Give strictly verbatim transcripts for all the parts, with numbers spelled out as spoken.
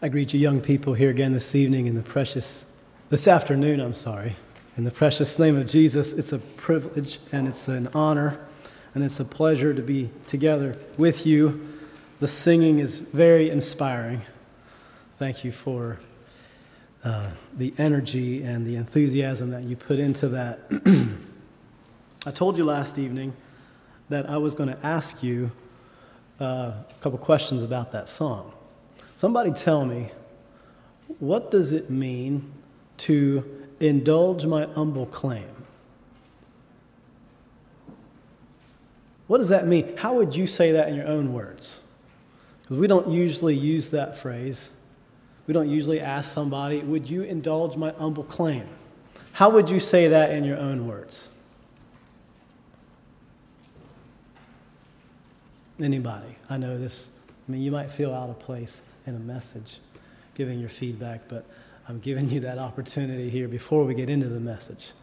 I greet you young people here again this evening in the precious, this afternoon, I'm sorry. In the precious name of Jesus, it's a privilege and it's an honor and it's a pleasure to be together with you. The singing is very inspiring. Thank you for uh, the energy and the enthusiasm that you put into that. I told you last evening that I was going to ask you uh, a couple questions about that song. Somebody tell me, what does it mean to indulge my humble claim? What does that mean? How would you say that in your own words? Because we don't usually use that phrase. We don't usually ask somebody, would you indulge my humble claim? How would you say that in your own words? Anybody? I know this, I mean, you might feel out of place in a message, giving your feedback, but I'm giving you that opportunity here before we get into the message.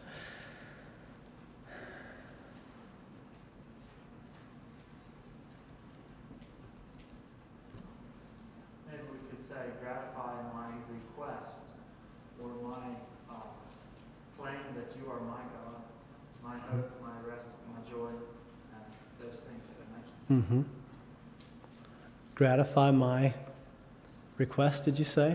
Maybe we could say, gratify my request or my uh, claim that you are my God, my hope, my rest, my joy, and those things that it mentions. Mm-hmm. Gratify my request, did you say?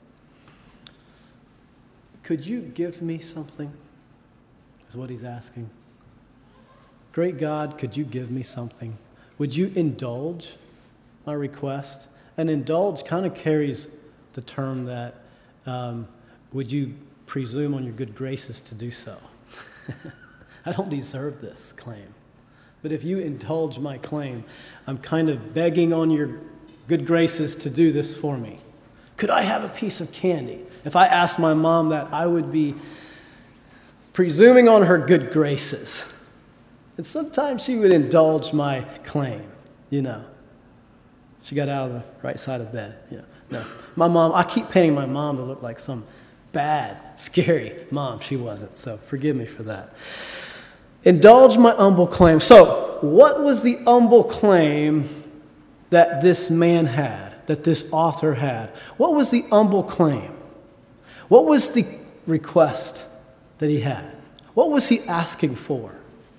Could you give me something? Is what he's asking. Great God, could you give me something? Would you indulge my request? And indulge kind of carries the term that, um, would you presume on your good graces to do so? I don't deserve this claim. But if you indulge my claim, I'm kind of begging on your good graces to do this for me. Could I have a piece of candy? If I asked my mom that, I would be presuming on her good graces. And sometimes she would indulge my claim, you know. She got out of the right side of bed. Yeah. No. My mom, I keep painting my mom to look like some bad, scary mom. She wasn't, so forgive me for that. Indulge my humble claim. So, what was the humble claim that this man had, that this author had? What was the humble claim? What was the request that he had? What was he asking for?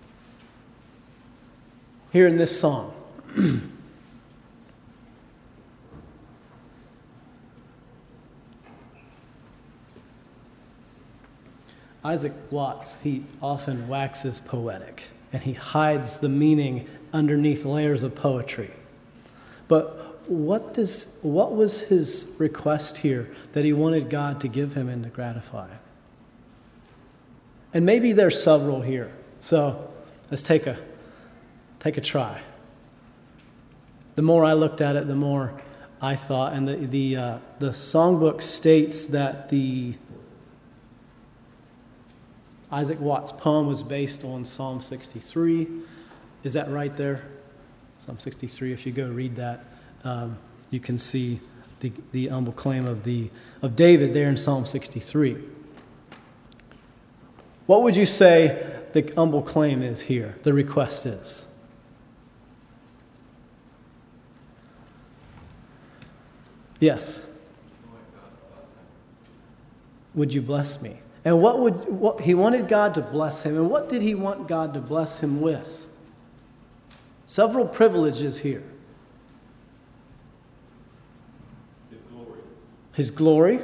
Here in this song. Isaac Watts, he often waxes poetic, and he hides the meaning underneath layers of poetry. But what does what was his request here that he wanted God to give him and to gratify? And maybe there's several here. So let's take a take a try. The more I looked at it, the more I thought, and the the uh, the songbook states that the Isaac Watts' poem was based on Psalm sixty-three. Is that right there? Psalm sixty-three, if you go read that, um, you can see the, the humble claim of, the, of David there in Psalm sixty-three. What would you say the humble claim is here, the request is? Yes. Would you bless me? And what would what he wanted God to bless him, and what did he want God to bless him with? Several privileges here. His glory. His glory.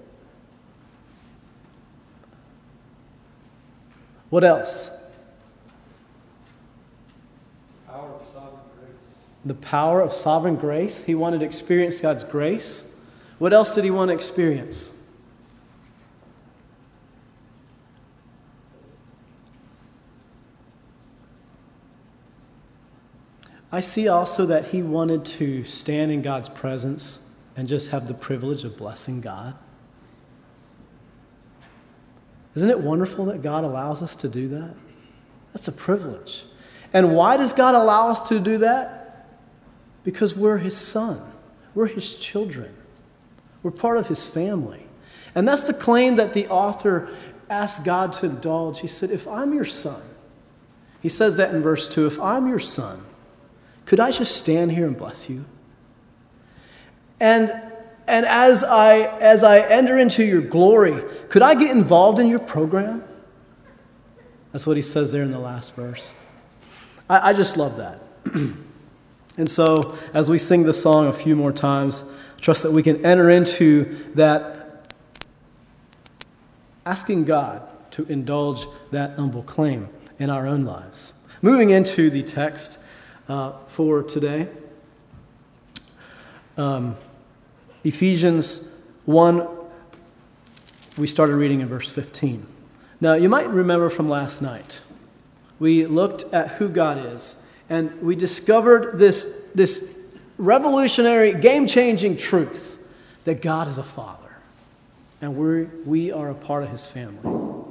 What else? Power of sovereign grace. The power of sovereign grace. He wanted to experience God's grace. What else did he want to experience? I see also that he wanted to stand in God's presence and just have the privilege of blessing God. Isn't it wonderful that God allows us to do that? That's a privilege. And why does God allow us to do that? Because we're his son. We're his children. We're part of his family. And that's the claim that the author asked God to indulge. He said, if I'm your son, he says that in verse two, if I'm your son, could I just stand here and bless you? And And as I, as I enter into your glory, could I get involved in your program? That's what he says there in the last verse. I, I just love that. And so, as we sing the song a few more times, I trust that we can enter into that, asking God to indulge that humble claim in our own lives. Moving into the text uh, for today, um, Ephesians one, we started reading in verse fifteen. Now, you might remember from last night, we looked at who God is, and we discovered this, this revolutionary, game-changing truth that God is a father, and we we are a part of his family.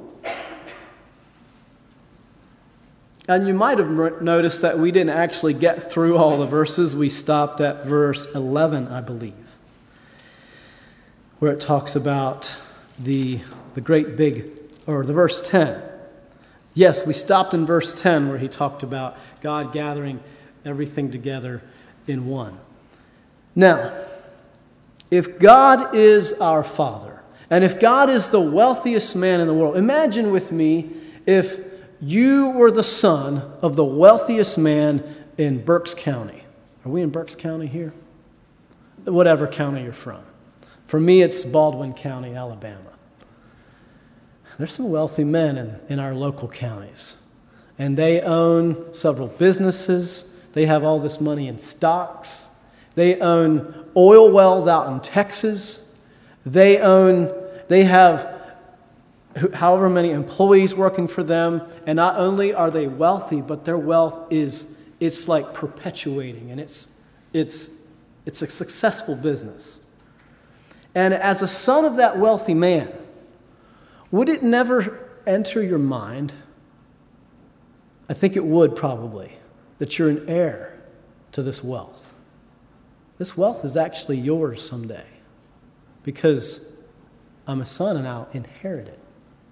And you might have noticed that we didn't actually get through all the verses. We stopped at verse eleven, I believe, where it talks about the, the great big, or the verse ten. Yes, we stopped in verse ten where he talked about God gathering everything together in one. Now, if God is our Father, and if God is the wealthiest man in the world, imagine with me if you were the son of the wealthiest man in Berks County. Are we in Berks County here? Whatever county you're from. For me, it's Baldwin County, Alabama. There's some wealthy men in, in our local counties. And they own several businesses. They have all this money in stocks. They own oil wells out in Texas. They own, they have however many employees working for them, and not only are they wealthy, but their wealth is, it's like perpetuating, and it's, it's, it's a successful business. And as a son of that wealthy man, would it never enter your mind, I think it would probably, that you're an heir to this wealth? This wealth is actually yours someday, because I'm a son and I'll inherit it.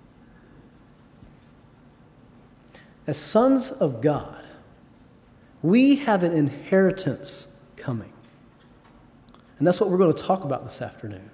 As sons of God, we have an inheritance coming. And that's what we're going to talk about this afternoon.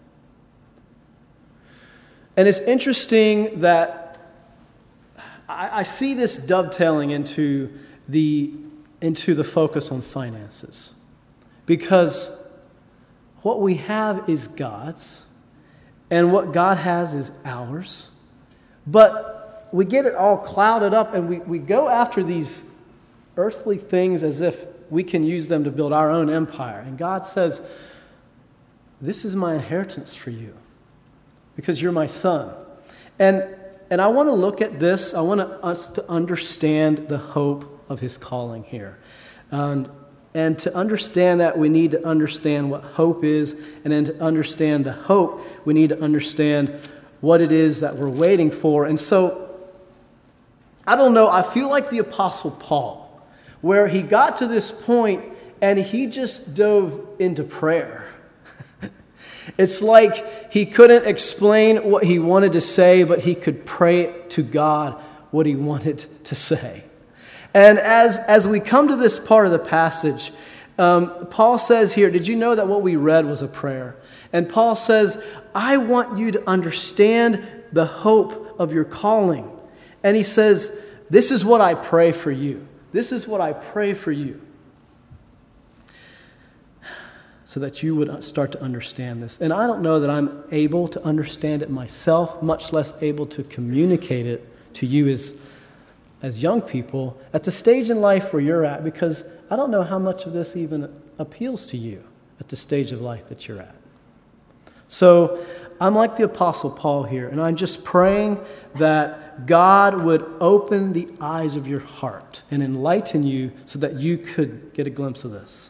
And it's interesting that I, I see this dovetailing into the, into the focus on finances. Because what we have is God's, and what God has is ours. But we get it all clouded up, and we, we go after these earthly things as if we can use them to build our own empire. And God says, this is my inheritance for you, because you're my son. And, and I want to look at this. I want us to understand the hope of his calling here. And, and to understand that, we need to understand what hope is. And then to understand the hope, we need to understand what it is that we're waiting for. And so, I don't know, I feel like the Apostle Paul, where he got to this point and he just dove into prayer. It's like he couldn't explain what he wanted to say, but he could pray to God what he wanted to say. And as, as we come to this part of the passage, um, Paul says here, did you know that what we read was a prayer? And Paul says, I want you to understand the hope of your calling. And he says, this is what I pray for you. This is what I pray for you. So that you would start to understand this. And I don't know that I'm able to understand it myself, much less able to communicate it to you as, as young people at the stage in life where you're at, because I don't know how much of this even appeals to you at the stage of life that you're at. So I'm like the Apostle Paul here, and I'm just praying that God would open the eyes of your heart and enlighten you so that you could get a glimpse of this.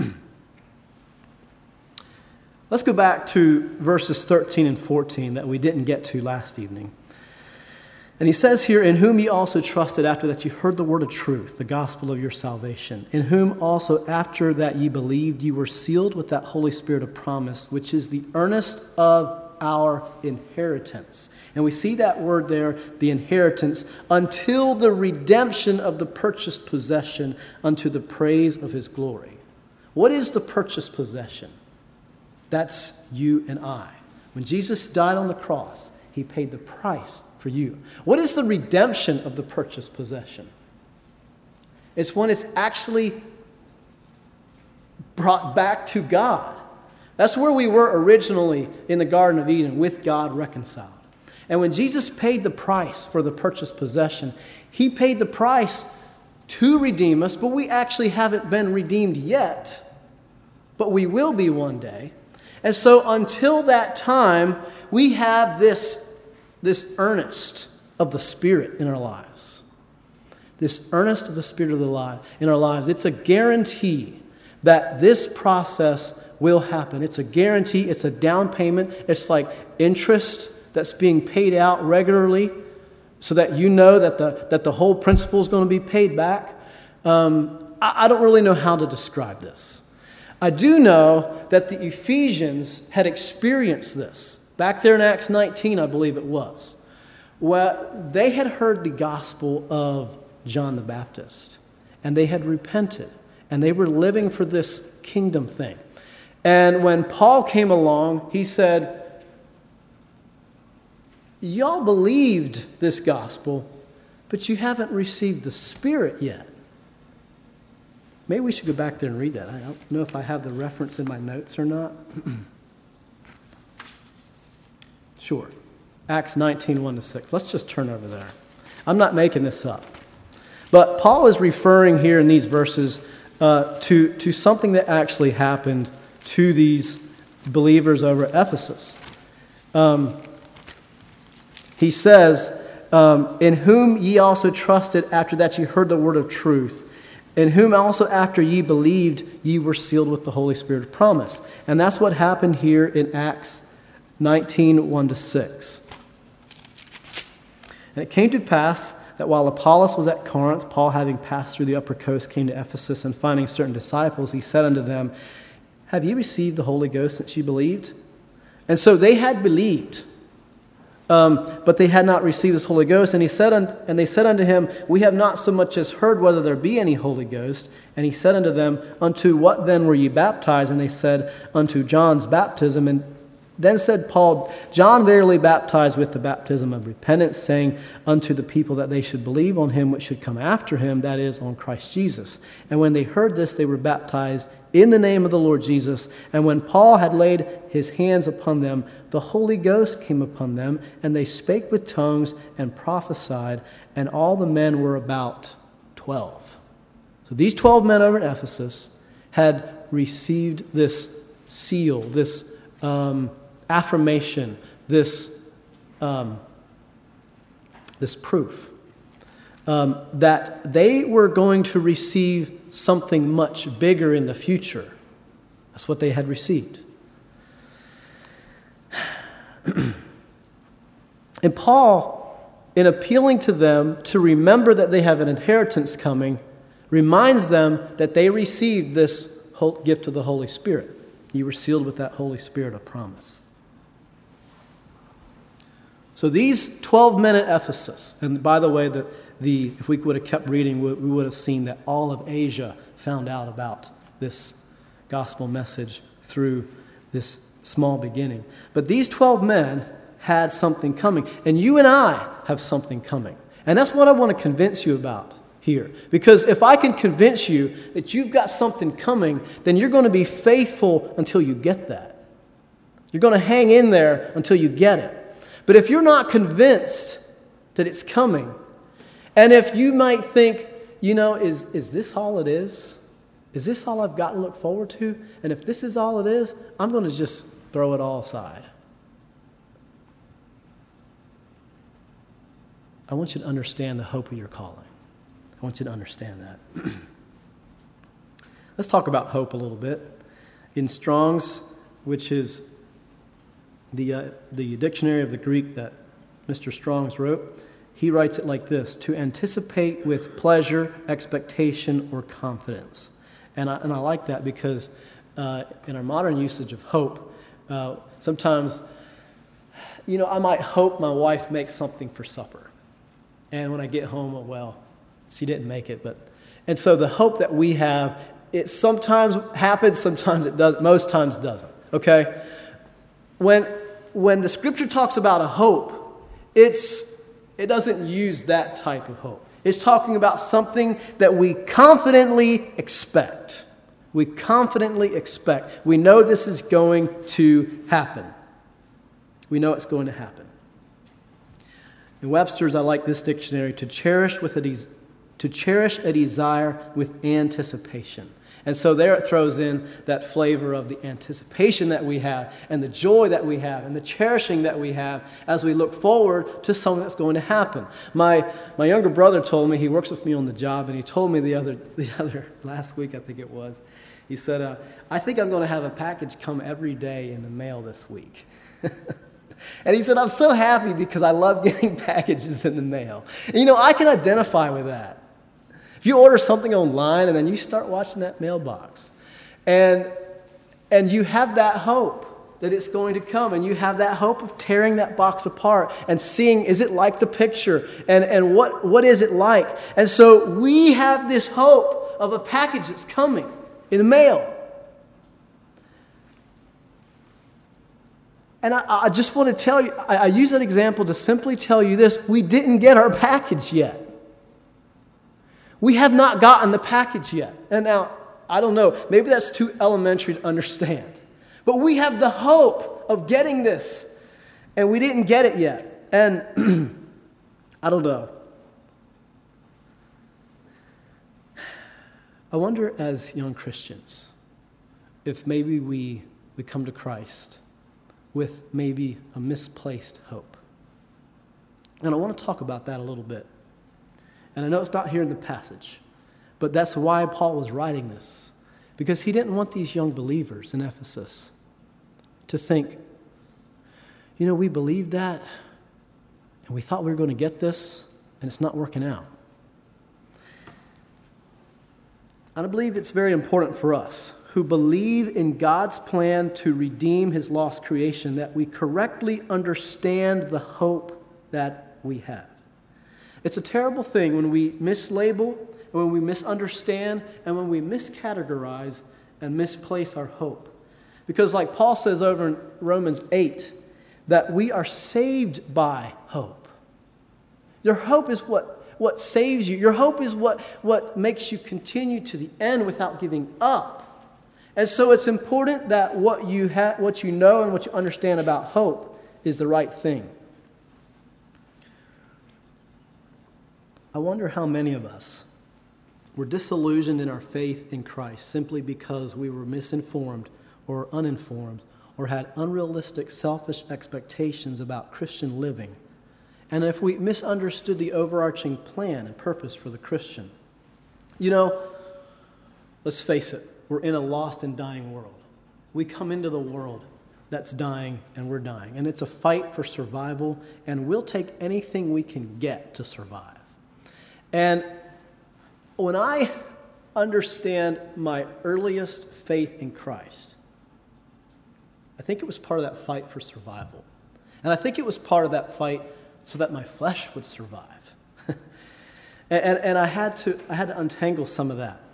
Let's go back to verses thirteen and fourteen that we didn't get to last evening. And he says here, in whom ye also trusted after that ye heard the word of truth, the gospel of your salvation, in whom also after that ye believed, ye were sealed with that Holy Spirit of promise, which is the earnest of our inheritance. And we see that word there, the inheritance, until the redemption of the purchased possession unto the praise of his glory. What is the purchased possession? That's you and I. When Jesus died on the cross, he paid the price for you. What is the redemption of the purchased possession? It's when it's actually brought back to God. That's where we were originally in the Garden of Eden, with God reconciled. And when Jesus paid the price for the purchased possession, he paid the price to redeem us, but we actually haven't been redeemed yet. But we will be one day. And so until that time, we have this, this earnest of the Spirit in our lives. This earnest of the Spirit of the life in our lives. It's a guarantee that this process will happen. It's a guarantee. It's a down payment. It's like interest that's being paid out regularly so that you know that the, that the whole principal is going to be paid back. Um, I, I don't really know how to describe this. I do know that the Ephesians had experienced this. Back there in Acts nineteen, I believe it was, where they had heard the gospel of John the Baptist, and they had repented, and they were living for this kingdom thing. And when Paul came along, he said, y'all believed this gospel, but you haven't received the Spirit yet. Maybe we should go back there and read that. I don't know if I have the reference in my notes or not. Sure. Acts nineteen, one to six. Let's just turn over there. I'm not making this up. But Paul is referring here in these verses uh, to, to something that actually happened to these believers over at Ephesus. Um, he says, um, in whom ye also trusted after that ye heard the word of truth, in whom also after ye believed ye were sealed with the Holy Spirit of promise. And that's what happened here in Acts nineteen, one to six. And it came to pass that while Apollos was at Corinth, Paul, having passed through the upper coast, came to Ephesus, and finding certain disciples, he said unto them, have ye received the Holy Ghost since ye believed? And so they had believed, um, but they had not received this Holy Ghost. And he said, un- and they said unto him, we have not so much as heard whether there be any Holy Ghost. And he said unto them, unto what then were ye baptized? And they said, unto John's baptism. And then said Paul, John verily baptized with the baptism of repentance, saying unto the people that they should believe on him which should come after him, that is, on Christ Jesus. And when they heard this, they were baptized in the name of the Lord Jesus. And when Paul had laid his hands upon them, the Holy Ghost came upon them, and they spake with tongues and prophesied, and all the men were about twelve. So these twelve men over in Ephesus had received this seal, this um, affirmation, this, um, this proof um, that they were going to receive something much bigger in the future. That's what they had received. And Paul, in appealing to them to remember that they have an inheritance coming, reminds them that they received this whole gift of the Holy Spirit. You were sealed with that Holy Spirit of promise. So these twelve men at Ephesus, and by the way, the, the if we would have kept reading, we, we would have seen that all of Asia found out about this gospel message through this small beginning. But these twelve men had something coming, and you and I have something coming. And that's what I want to convince you about here. Because if I can convince you that you've got something coming, then you're going to be faithful until you get that. You're going to hang in there until you get it. But if you're not convinced that it's coming, and if you might think, you know, is, is this all it is? Is this all I've got to look forward to? And if this is all it is, I'm going to just throw it all aside. I want you to understand the hope of your calling. I want you to understand that. Let's talk about hope a little bit. In Strong's, which is the, uh, the dictionary of the Greek that Mister Strong's wrote, he writes it like this: to anticipate with pleasure, expectation, or confidence. And I, and I like that because uh, in our modern usage of hope, uh, sometimes, you know, I might hope my wife makes something for supper. And when I get home, oh, well, she didn't make it. But and so the hope that we have, it sometimes happens, sometimes it does, most times doesn't. okay? When, when the Scripture talks about a hope, it's, it doesn't use that type of hope. It's talking about something that we confidently expect. We confidently expect. We know this is going to happen. We know it's going to happen. In Webster's, I like this dictionary, to cherish with a des- to cherish a desire with anticipation. And so there it throws in that flavor of the anticipation that we have and the joy that we have and the cherishing that we have as we look forward to something that's going to happen. My my younger brother told me, he works with me on the job, and he told me the other the other last week, I think it was, he said, uh, I think I'm going to have a package come every day in the mail this week. And he said, I'm so happy because I love getting packages in the mail. And you know, I can identify with that. If you order something online and then you start watching that mailbox, and and you have that hope that it's going to come, and you have that hope of tearing that box apart and seeing, is it like the picture, and, and what, what is it like? And so we have this hope of a package that's coming in the mail. And I, I just want to tell you, I, I use that example to simply tell you this: we didn't get our package yet. We have not gotten the package yet. And now, I don't know, maybe that's too elementary to understand. But we have the hope of getting this, and we didn't get it yet. And I don't know. I wonder, as young Christians, if maybe we, we come to Christ with maybe a misplaced hope. And I want to talk about that a little bit. And I know it's not here in the passage, but that's why Paul was writing this. Because he didn't want these young believers in Ephesus to think, you know, we believed that, and we thought we were going to get this, and it's not working out. And I believe it's very important for us who believe in God's plan to redeem his lost creation that we correctly understand the hope that we have. It's a terrible thing when we mislabel, and when we misunderstand, and when we miscategorize and misplace our hope. Because like Paul says over in Romans eight, that we are saved by hope. Your hope is what, what saves you. Your hope is what, what makes you continue to the end without giving up. And so it's important that what you ha- what you know and what you understand about hope is the right thing. I wonder how many of us were disillusioned in our faith in Christ simply because we were misinformed or uninformed or had unrealistic, selfish expectations about Christian living. And if we misunderstood the overarching plan and purpose for the Christian. You know, let's face it, we're in a lost and dying world. We come into the world that's dying, and we're dying. And it's a fight for survival, and we'll take anything we can get to survive. And when I understand my earliest faith in Christ, I think it was part of that fight for survival. And I think it was part of that fight so that my flesh would survive. and, and, and I had to I had to untangle some of that.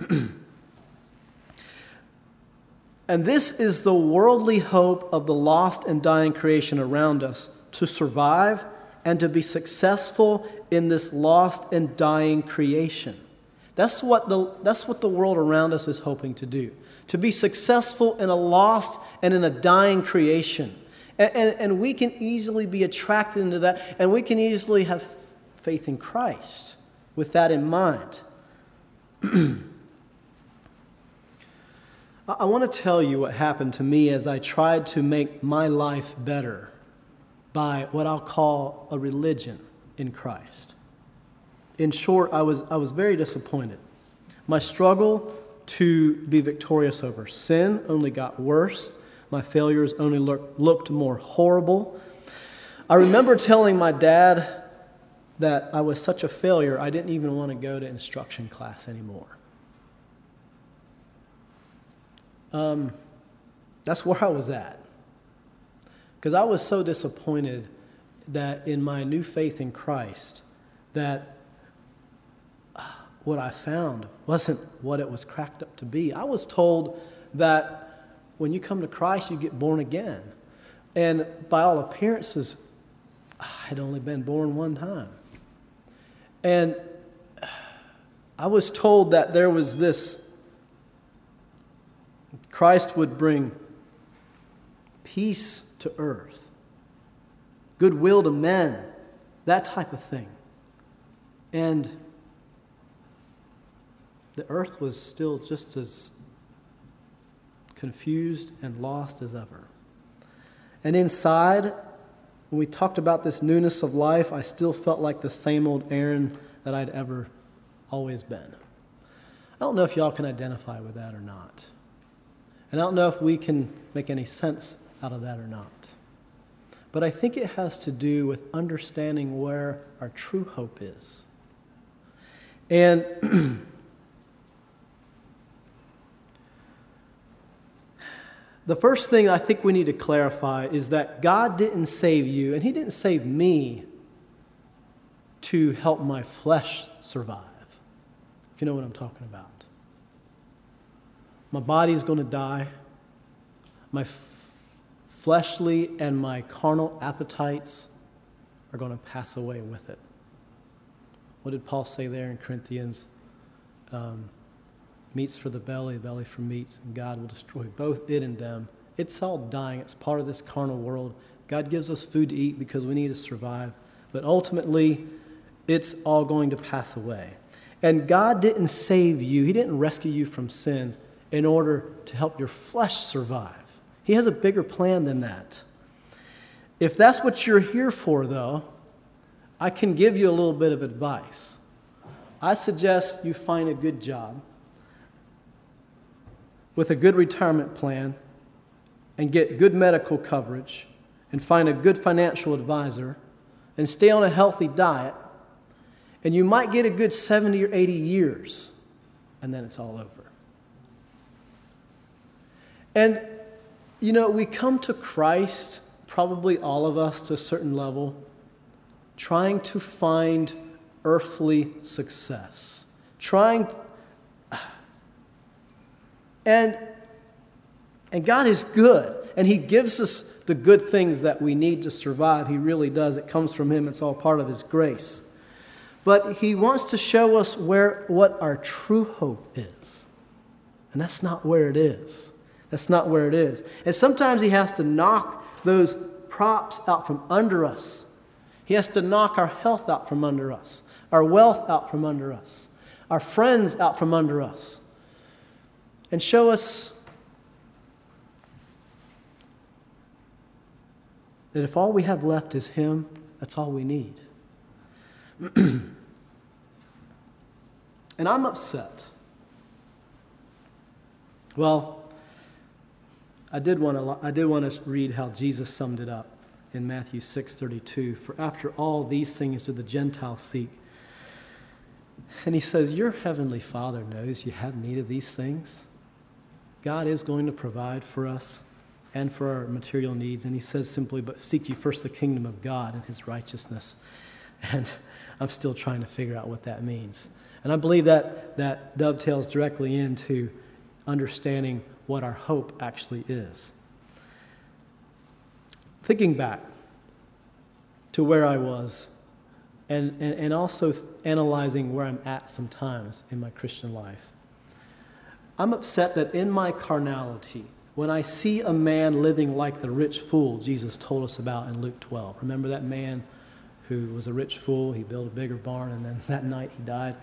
And this is the worldly hope of the lost and dying creation around us to survive and to be successful in this lost and dying creation. That's what the that's what the world around us is hoping to do. To be successful in a lost and in a dying creation. And, and, and we can easily be attracted into that, and we can easily have faith in Christ with that in mind. I want to tell you what happened to me as I tried to make my life better by what I'll call a religion in Christ. In short, I was I was very disappointed. My struggle to be victorious over sin only got worse. My failures only look, looked more horrible. I remember telling my dad that I was such a failure, I didn't even want to go to instruction class anymore. Um, that's where I was at. Because I was so disappointed that in my new faith in Christ, that what I found wasn't what it was cracked up to be. I was told that when you come to Christ, you get born again. And by all appearances, I had only been born one time. And I was told that there was this, Christ would bring peace to earth, goodwill to men, that type of thing. And the earth was still just as confused and lost as ever. And inside, when we talked about this newness of life, I still felt like the same old Aaron that I'd ever always been. I don't know if y'all can identify with that or not. And I don't know if we can make any sense out of that or not. But I think it has to do with understanding where our true hope is. And the first thing I think we need to clarify is that God didn't save you, and He didn't save me to help my flesh survive, if you know what I'm talking about. My body's going to die. My f- fleshly and my carnal appetites are going to pass away with it. What did Paul say there in Corinthians? Um, meats for the belly, belly for meats, and God will destroy both it and them. It's all dying. It's part of this carnal world. God gives us food to eat because we need to survive. But ultimately, it's all going to pass away. And God didn't save you. He didn't rescue you from sin in order to help your flesh survive. He has a bigger plan than that. If that's what you're here for, though, I can give you a little bit of advice. I suggest you find a good job with a good retirement plan and get good medical coverage and find a good financial advisor and stay on a healthy diet, and you might get a good seventy or eighty years, and then it's all over. And, you know, we come to Christ, probably all of us to a certain level, trying to find earthly success. Trying, and, and God is good, and He gives us the good things that we need to survive. He really does. It comes from Him. It's all part of His grace. But He wants to show us where what our true hope is. And that's not where it is. That's not where it is. And sometimes He has to knock those props out from under us. He has to knock our health out from under us, our wealth out from under us, our friends out from under us, and show us that if all we have left is Him, that's all we need. And I'm upset. Well, I did want to I did want to read how Jesus summed it up in Matthew six thirty-two. For after all these things do the Gentiles seek. And He says, your heavenly Father knows you have need of these things. God is going to provide for us and for our material needs. And He says simply, but seek ye first the kingdom of God and His righteousness. And I'm still trying to figure out what that means. And I believe that that dovetails directly into understanding what our hope actually is. Thinking back to where I was and, and, and also analyzing where I'm at sometimes in my Christian life, I'm upset that in my carnality, when I see a man living like the rich fool Jesus told us about in Luke twelve, remember that man who was a rich fool? He built a bigger barn and then that night he died.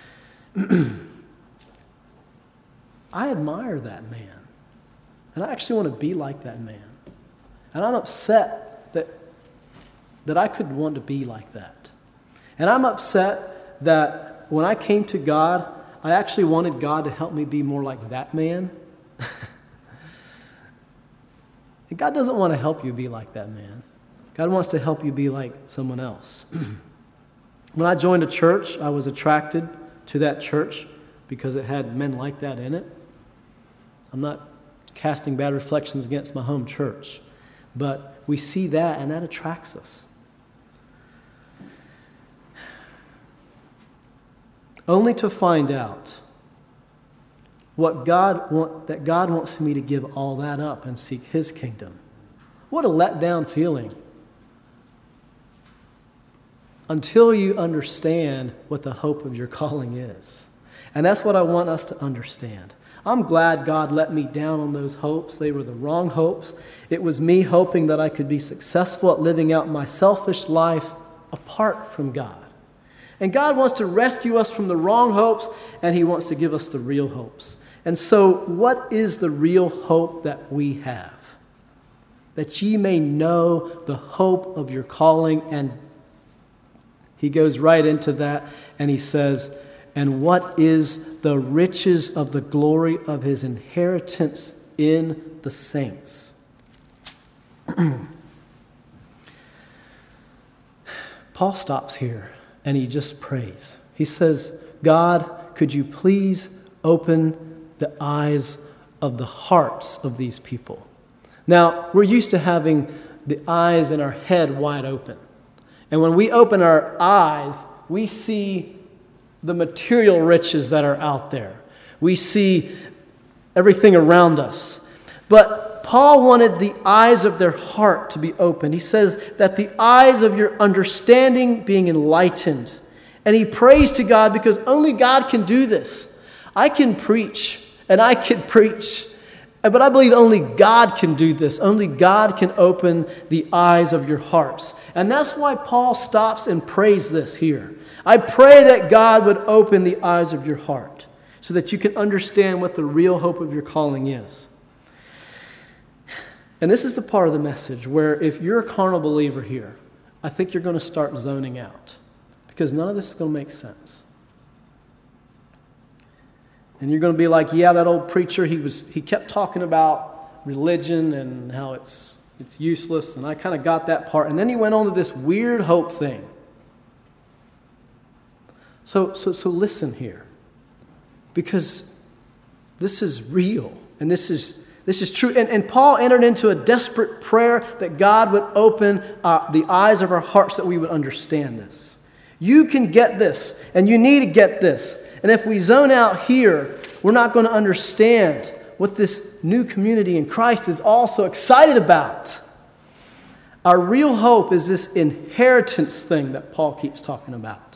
I admire that man. And I actually want to be like that man. And I'm upset that, that I could want to be like that. And I'm upset that when I came to God, I actually wanted God to help me be more like that man. And God doesn't want to help you be like that man. God wants to help you be like someone else. When I joined a church, I was attracted to that church because it had men like that in it. I'm not casting bad reflections against my home church, but we see that and that attracts us. Only to find out what God want, that God wants me to give all that up and seek His kingdom. What a letdown feeling. Until you understand what the hope of your calling is. And that's what I want us to understand. I'm glad God let me down on those hopes. They were the wrong hopes. It was me hoping that I could be successful at living out my selfish life apart from God. And God wants to rescue us from the wrong hopes, and He wants to give us the real hopes. And so, what is the real hope that we have? That ye may know the hope of your calling. And He goes right into that, and He says, and what is the riches of the glory of His inheritance in the saints? Paul stops here and he just prays. He says, God, could you please open the eyes of the hearts of these people? Now, we're used to having the eyes in our head wide open. And when we open our eyes, we see the material riches that are out there. We see everything around us. But Paul wanted the eyes of their heart to be opened. He says that the eyes of your understanding being enlightened. And he prays to God because only God can do this. I can preach and I can preach, but I believe only God can do this. Only God can open the eyes of your hearts. And that's why Paul stops and prays this here. I pray that God would open the eyes of your heart so that you can understand what the real hope of your calling is. And this is the part of the message where if you're a carnal believer here, I think you're going to start zoning out because none of this is going to make sense. And you're going to be like, yeah, that old preacher, he was he kept talking about religion and how it's it's useless, and I kind of got that part. And then he went on to this weird hope thing. So, so, so listen here, because this is real, and this is this is true. And, and Paul entered into a desperate prayer that God would open uh, the eyes of our hearts that we would understand this. You can get this, and you need to get this. And if we zone out here, we're not going to understand what this new community in Christ is also excited about. Our real hope is this inheritance thing that Paul keeps talking about.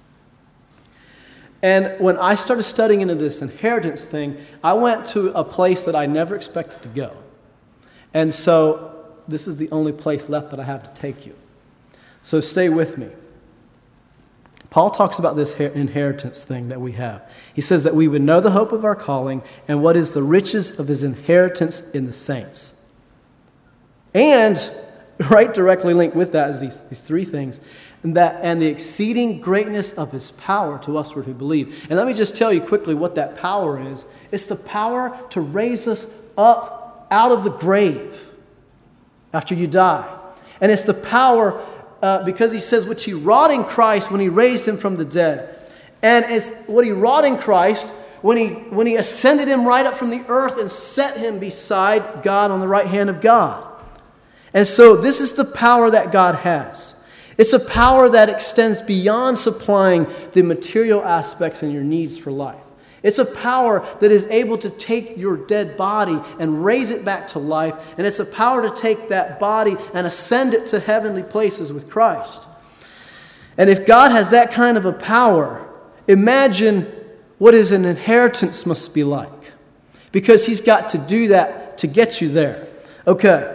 And when I started studying into this inheritance thing, I went to a place that I never expected to go. And so this is the only place left that I have to take you. So stay with me. Paul talks about this inheritance thing that we have. He says that we would know the hope of our calling and what is the riches of His inheritance in the saints. And right directly linked with that is these, these three things. And that and the exceeding greatness of His power to usward who believe. And let me just tell you quickly what that power is. It's the power to raise us up out of the grave after you die. And it's the power uh, because he says which He wrought in Christ when He raised Him from the dead. And it's what He wrought in Christ when he, when he ascended Him right up from the earth and set Him beside God on the right hand of God. And so this is the power that God has. It's a power that extends beyond supplying the material aspects and your needs for life. It's a power that is able to take your dead body and raise it back to life. And it's a power to take that body and ascend it to heavenly places with Christ. And if God has that kind of a power, imagine what His inheritance must be like. Because He's got to do that to get you there. Okay.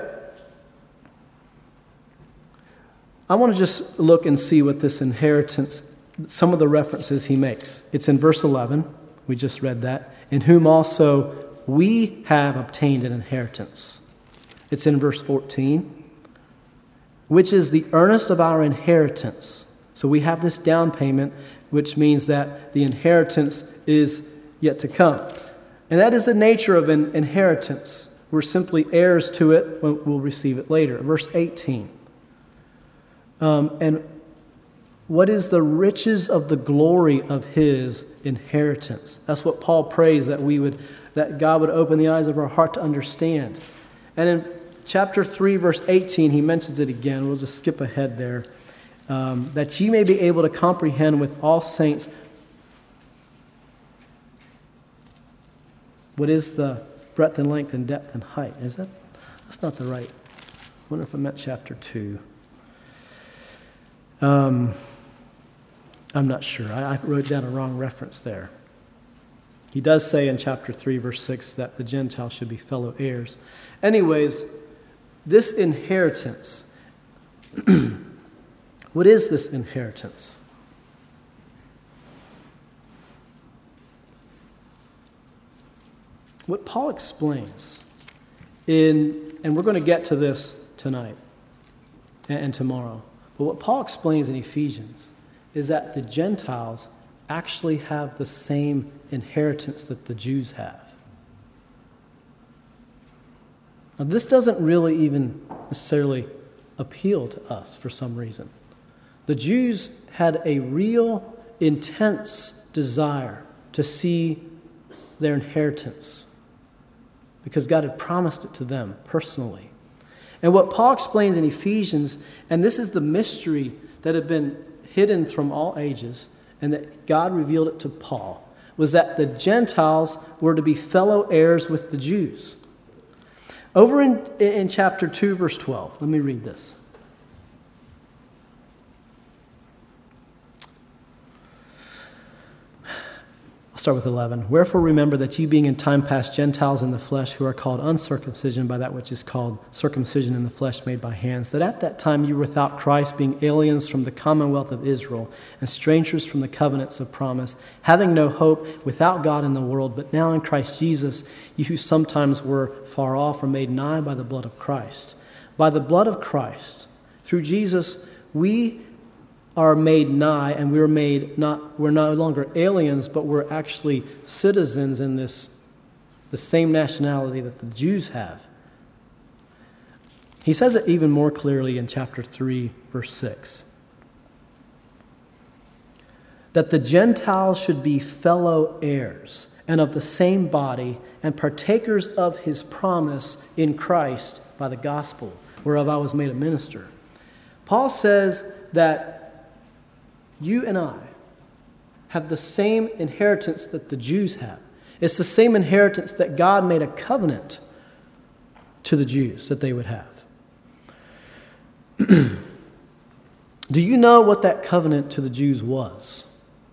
I want to just look and see what this inheritance, some of the references he makes. It's in verse eleven. We just read that. In whom also we have obtained an inheritance. It's in verse fourteen. Which is the earnest of our inheritance. So we have this down payment, which means that the inheritance is yet to come. And that is the nature of an inheritance. We're simply heirs to it. We'll receive it later. Verse eighteen. Um, and what is the riches of the glory of His inheritance? That's what Paul prays, that we would, that God would open the eyes of our heart to understand. And in chapter three, verse eighteen, he mentions it again. We'll just skip ahead there. Um, that ye may be able to comprehend with all saints What is the breadth and length and depth and height? Is that? That's not the right. I wonder if I meant chapter two. Um, I'm not sure. I, I wrote down a wrong reference there. He does say in chapter three, verse six, that the Gentiles should be fellow heirs. Anyways, this inheritance, what is this inheritance? What Paul explains in, and we're going to get to this tonight and, and tomorrow, but what Paul explains in Ephesians is that the Gentiles actually have the same inheritance that the Jews have. Now, this doesn't really even necessarily appeal to us for some reason. The Jews had a real, intense desire to see their inheritance because God had promised it to them personally. And what Paul explains in Ephesians, and this is the mystery that had been hidden from all ages, and that God revealed it to Paul, was that the Gentiles were to be fellow heirs with the Jews. Over in, in chapter two, verse twelve, let me read this. I'll start with eleven. Wherefore remember that ye being in time past Gentiles in the flesh, who are called uncircumcision by that which is called circumcision in the flesh made by hands, that at that time you were without Christ, being aliens from the commonwealth of Israel, and strangers from the covenants of promise, having no hope, without God in the world, but now in Christ Jesus, you who sometimes were far off are made nigh by the blood of Christ. By the blood of Christ, through Jesus, we are made nigh, and we're made not, we're no longer aliens, but we're actually citizens in this, the same nationality that the Jews have. He says it even more clearly in chapter three, verse six. That the Gentiles should be fellow heirs and of the same body and partakers of his promise in Christ by the gospel, whereof I was made a minister. Paul says that you and I have the same inheritance that the Jews have. It's the same inheritance that God made a covenant to the Jews that they would have. Do you know what that covenant to the Jews was?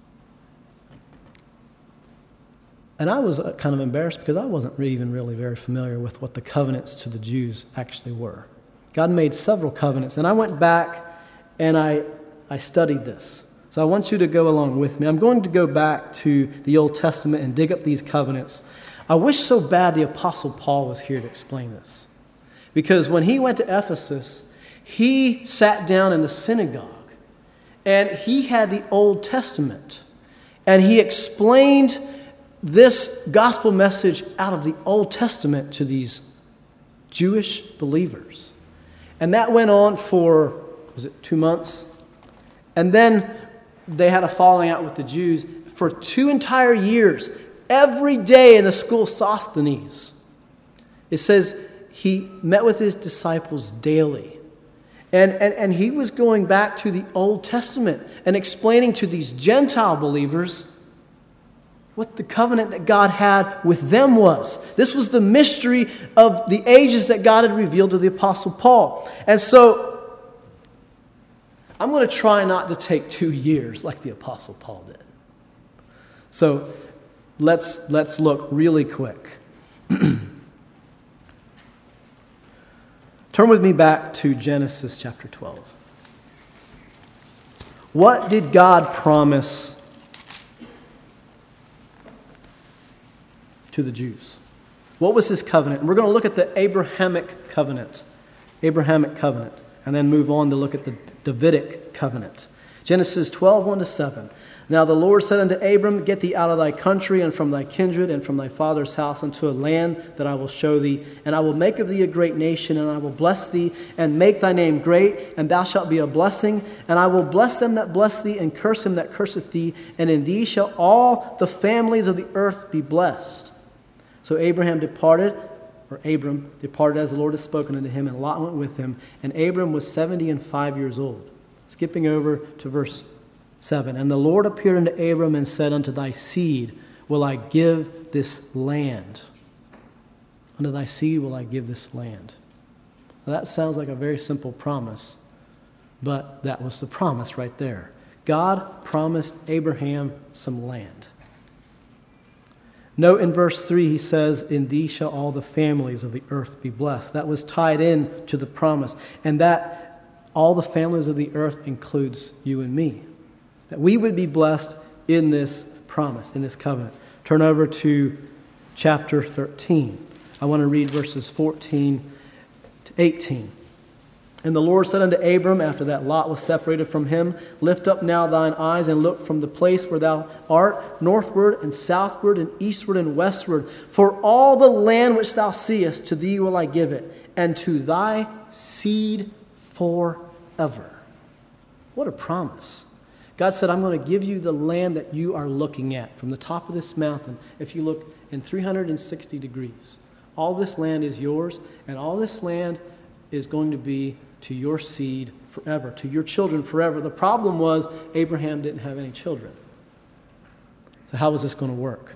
And I was kind of embarrassed because I wasn't even really very familiar with what the covenants to the Jews actually were. God made several covenants, and I went back and I, I studied this. So I want you to go along with me. I'm going to go back to the Old Testament and dig up these covenants. I wish so bad the Apostle Paul was here to explain this. Because when he went to Ephesus, he sat down in the synagogue and he had the Old Testament. And he explained this gospel message out of the Old Testament to these Jewish believers. And that went on for, was it two months? And then they had a falling out with the Jews for two entire years. Every day in the school of Sosthenes, it says he met with his disciples daily. And, and, and he was going back to the Old Testament and explaining to these Gentile believers what the covenant that God had with them was. This was the mystery of the ages that God had revealed to the Apostle Paul. And so I'm going to try not to take two years like the Apostle Paul did. So let's, let's look really quick. Turn with me back to Genesis chapter twelve. What did God promise to the Jews? What was his covenant? And we're going to look at the Abrahamic covenant. Abrahamic covenant. And then move on to look at the Davidic covenant. Genesis twelve, one to seven. Now the Lord said unto Abram, get thee out of thy country and from thy kindred and from thy father's house unto a land that I will show thee. And I will make of thee a great nation, and I will bless thee and make thy name great, and thou shalt be a blessing. And I will bless them that bless thee, and curse him that curseth thee. And in thee shall all the families of the earth be blessed. So Abraham departed, or Abram departed as the Lord had spoken unto him, and Lot went with him. And Abram was seventy and five years old. Skipping over to verse seven. And the Lord appeared unto Abram and said, unto thy seed will I give this land. Unto thy seed will I give this land. Now that sounds like a very simple promise, but that was the promise right there. God promised Abraham some land. Note in verse three, he says, in thee shall all the families of the earth be blessed. That was tied in to the promise. And that all the families of the earth includes you and me. That we would be blessed in this promise, in this covenant. Turn over to chapter thirteen. I want to read verses fourteen to eighteen. And the Lord said unto Abram, after that Lot was separated from him, lift up now thine eyes and look from the place where thou art, northward and southward and eastward and westward. For all the land which thou seest, to thee will I give it, and to thy seed forever. What a promise. God said, I'm going to give you the land that you are looking at from the top of this mountain. If you look in three hundred sixty degrees, all this land is yours, and all this land is going to be to your seed forever, to your children forever. The problem was Abraham didn't have any children. So how was this going to work?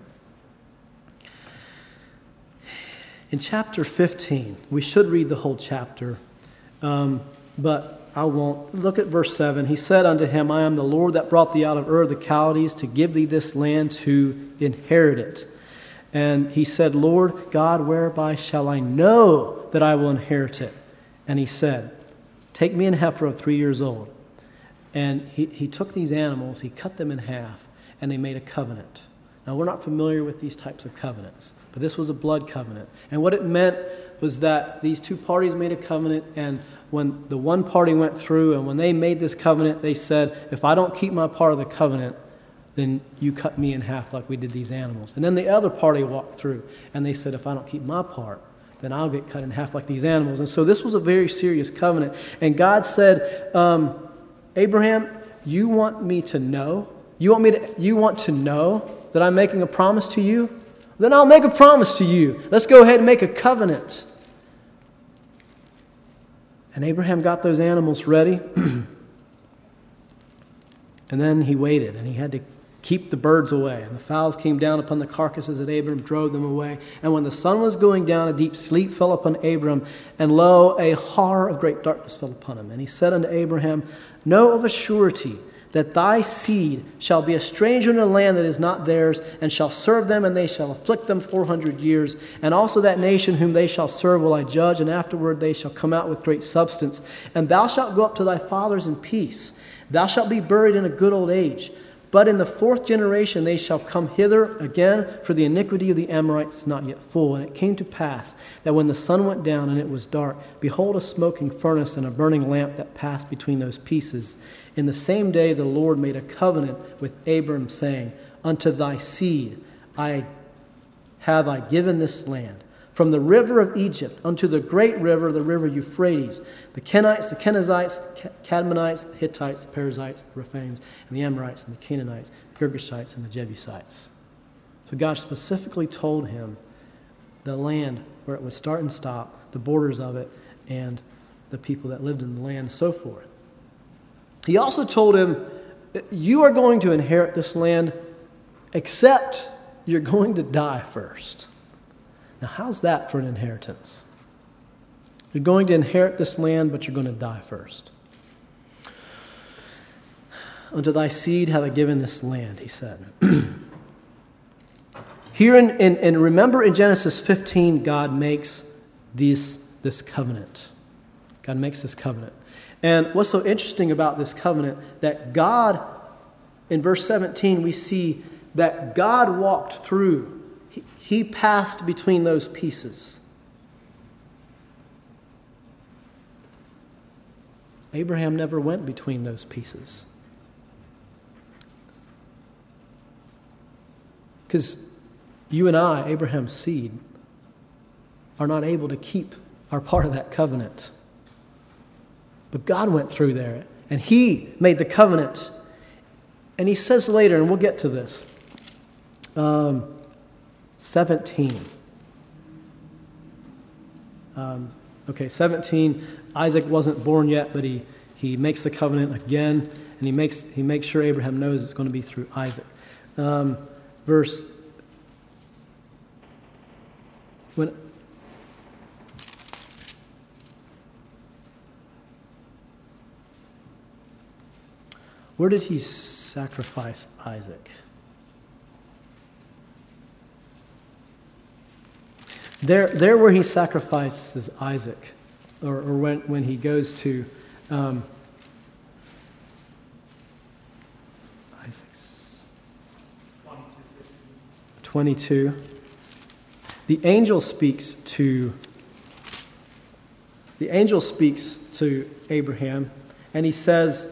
In chapter fifteen, we should read the whole chapter, um, but I won't. Look at verse seven. He said unto him, I am the Lord that brought thee out of Ur of the Chaldees to give thee this land to inherit it. And he said, Lord God, whereby shall I know that I will inherit it? And he said, take me an heifer of three years old. And he, he took these animals, he cut them in half, and they made a covenant. Now, we're not familiar with these types of covenants, but this was a blood covenant. And what it meant was that these two parties made a covenant, and when the one party went through, and when they made this covenant, they said, if I don't keep my part of the covenant, then you cut me in half like we did these animals. And then the other party walked through, and they said, if I don't keep my part, then I'll get cut in half like these animals. And so this was a very serious covenant. And God said, um, Abraham, you want me to know? You want me to, you want to know that I'm making a promise to you? Then I'll make a promise to you. Let's go ahead and make a covenant. And Abraham got those animals ready. And then he waited, and he had to keep the birds away. And the fowls came down upon the carcasses, and Abram drove them away. And when the sun was going down, a deep sleep fell upon Abram, and lo, a horror of great darkness fell upon him. And he said unto Abraham, know of a surety that thy seed shall be a stranger in a land that is not theirs, and shall serve them, and they shall afflict them four hundred years. And also that nation whom they shall serve will I judge, and afterward they shall come out with great substance. And thou shalt go up to thy fathers in peace. Thou shalt be buried in a good old age. But in the fourth generation they shall come hither again, for the iniquity of the Amorites is not yet full. And it came to pass that when the sun went down and it was dark, behold, a smoking furnace and a burning lamp that passed between those pieces. In the same day the Lord made a covenant with Abram, saying, unto thy seed I have I given this land, from the river of Egypt unto the great river, the river Euphrates, the Kenites, the Kenizzites, the Cadmonites, the Hittites, the Perizzites, the Rephaims, and the Amorites, and the Canaanites, the Girgashites, and the Jebusites. So God specifically told him the land where it would start and stop, the borders of it, and the people that lived in the land, and so forth. He also told him, you are going to inherit this land, except you're going to die first. Now, how's that for an inheritance? You're going to inherit this land, but you're going to die first. Unto thy seed have I given this land, he said. Here, in, in, and remember in Genesis fifteen, God makes this, this covenant. God makes this covenant. And what's so interesting about this covenant, that God, in verse seventeen, we see that God walked through. He passed between those pieces. Abraham never went between those pieces. Because you and I, Abraham's seed, are not able to keep our part of that covenant. But God went through there, and He made the covenant. And He says later, and we'll get to this, um, seventeen. Um, okay, seventeen. Isaac wasn't born yet, but he, he makes the covenant again, and he makes he makes sure Abraham knows it's going to be through Isaac. Um, verse when Where did he sacrifice Isaac? There, there where he sacrifices Isaac, or, or when, when he goes to um, Isaac's twenty-two, the angel speaks to the angel speaks to Abraham, and he says,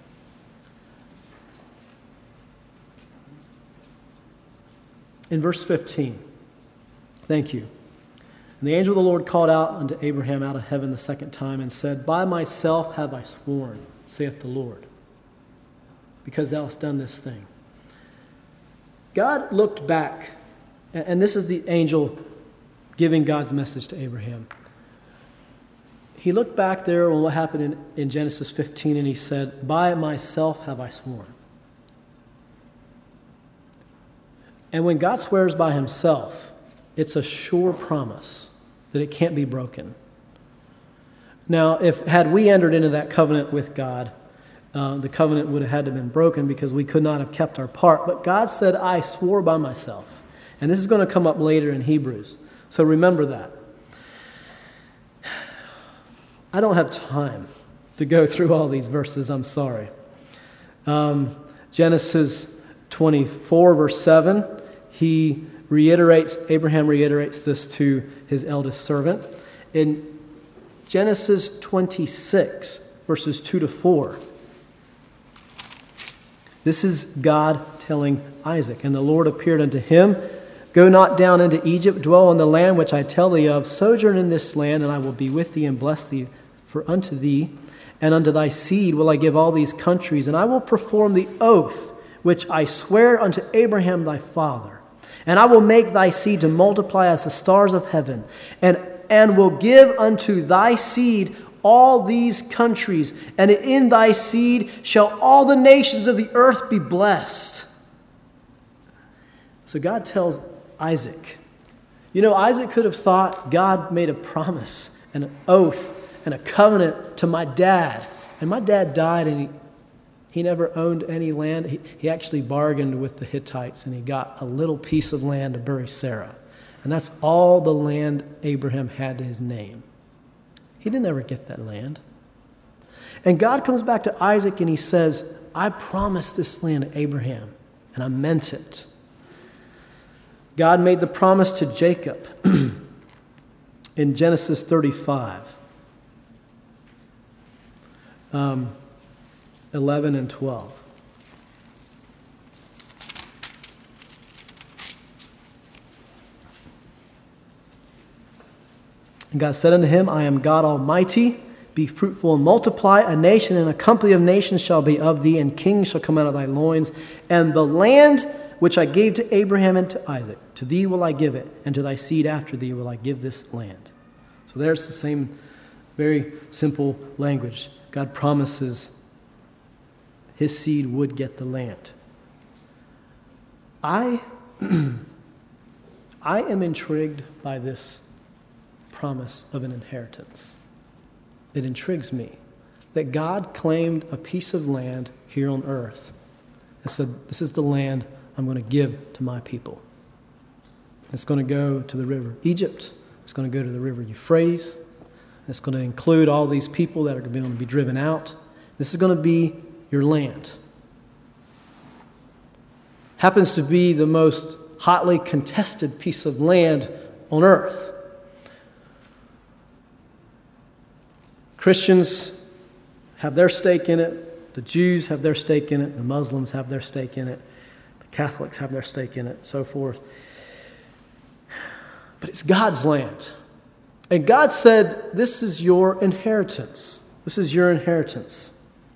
in verse fifteen, thank you. And the angel of the Lord called out unto Abraham out of heaven the second time and said, By myself have I sworn, saith the Lord, because thou hast done this thing. God looked back, and this is the angel giving God's message to Abraham. He looked back there on what happened in, in Genesis fifteen, and he said, By myself have I sworn. And when God swears by himself, it's a sure promise that it can't be broken. Now, if had we entered into that covenant with God, uh, the covenant would have had to have been broken because we could not have kept our part. But God said, I swore by myself. And this is going to come up later in Hebrews. So remember that. I don't have time to go through all these verses. I'm sorry. Um, Genesis twenty-four, verse seven, he reiterates, Abraham reiterates this to his eldest servant. In Genesis twenty-six, verses two to four, this is God telling Isaac, And the Lord appeared unto him, Go not down into Egypt, dwell in the land which I tell thee of, sojourn in this land, and I will be with thee and bless thee. For unto thee and unto thy seed will I give all these countries, and I will perform the oath which I swear unto Abraham thy father. And I will make thy seed to multiply as the stars of heaven, and, and will give unto thy seed all these countries, and in thy seed shall all the nations of the earth be blessed. So God tells Isaac. You know, Isaac could have thought God made a promise and an oath and a covenant to my dad. And my dad died, and he, he never owned any land. He, he actually bargained with the Hittites, and he got a little piece of land to bury Sarah. And that's all the land Abraham had to his name. He didn't ever get that land. And God comes back to Isaac, and he says, I promised this land to Abraham, and I meant it. God made the promise to Jacob in Genesis thirty-five. Um, eleven and twelve. And God said unto him, I am God Almighty. Be fruitful and multiply. A nation and a company of nations shall be of thee, and kings shall come out of thy loins. And the land which I gave to Abraham and to Isaac, to thee will I give it, and to thy seed after thee will I give this land. So there's the same very simple language. God promises his seed would get the land. I, I am intrigued by this promise of an inheritance. It intrigues me that God claimed a piece of land here on earth and said, this is the land I'm going to give to my people. It's going to go to the river Egypt. It's going to go to the river Euphrates. It's going to include all these people that are going to be driven out. This is going to be your land. Happens to be the most hotly contested piece of land on earth. Christians have their stake in it. The Jews have their stake in it. The Muslims have their stake in it. The Catholics have their stake in it, so forth. But it's God's land. And God said, this is your inheritance. This is your inheritance.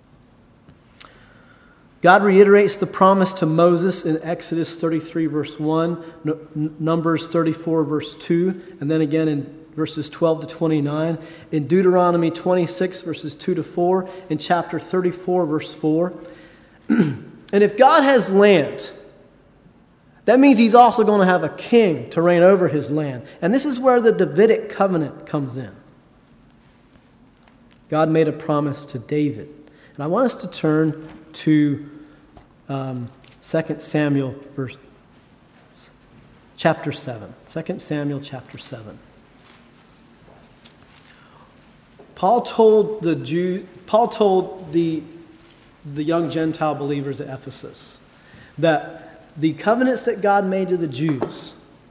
God reiterates the promise to Moses in Exodus thirty-three, verse one, Numbers thirty-four, verse two, and then again in verses twelve to twenty-nine, in Deuteronomy twenty-six, verses two to four, in chapter thirty-four, verse four. And if God has land, that means he's also going to have a king to reign over his land. And this is where the Davidic covenant comes in. God made a promise to David. And I want us to turn to um, Second Samuel verse, chapter seven. Second Samuel chapter seven. Paul told the Jew, Paul told the, the young Gentile believers at Ephesus that the covenants that God made to the Jews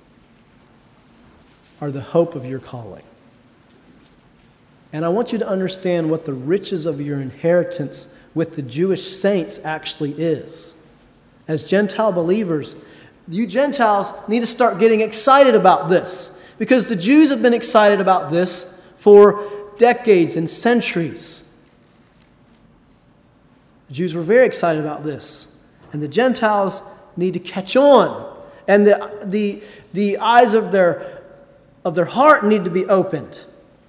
are the hope of your calling. And I want you to understand what the riches of your inheritance with the Jewish saints actually is. As Gentile believers, you Gentiles need to start getting excited about this, because the Jews have been excited about this for decades and centuries. The Jews were very excited about this, and the Gentiles need to catch on, and the the the eyes of their of their heart need to be opened.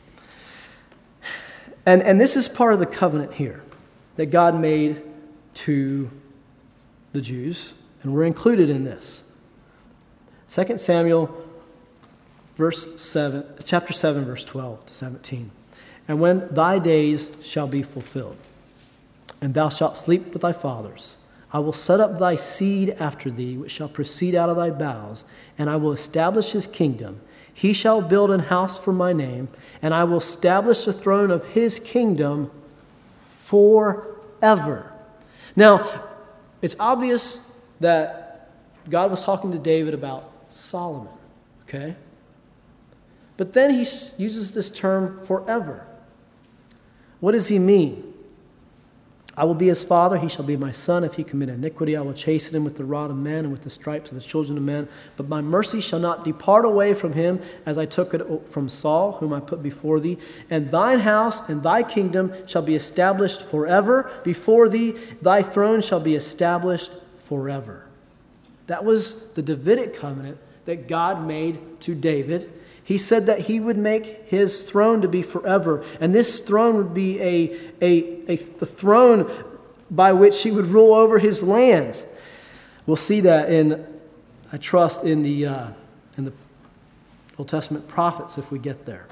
And and this is part of the covenant here that God made to the Jews, and we're included in this. Second Samuel verse seven, chapter seven, verse twelve to seventeen. And when thy days shall be fulfilled, and thou shalt sleep with thy fathers, I will set up thy seed after thee, which shall proceed out of thy bowels, and I will establish his kingdom. He shall build an house for my name, and I will establish the throne of his kingdom forever. Now, it's obvious that God was talking to David about Solomon, okay? But then he uses this term forever. What does he mean? I will be his father, he shall be my son. If he commit iniquity, I will chasten him with the rod of men and with the stripes of the children of men. But my mercy shall not depart away from him, as I took it from Saul, whom I put before thee. And thine house and thy kingdom shall be established forever. Before thee, thy throne shall be established forever. That was the Davidic covenant that God made to David. He said that he would make his throne to be forever. And this throne would be a, a, a the throne by which he would rule over his land. We'll see that in, I trust, in the, uh, in the Old Testament prophets if we get there.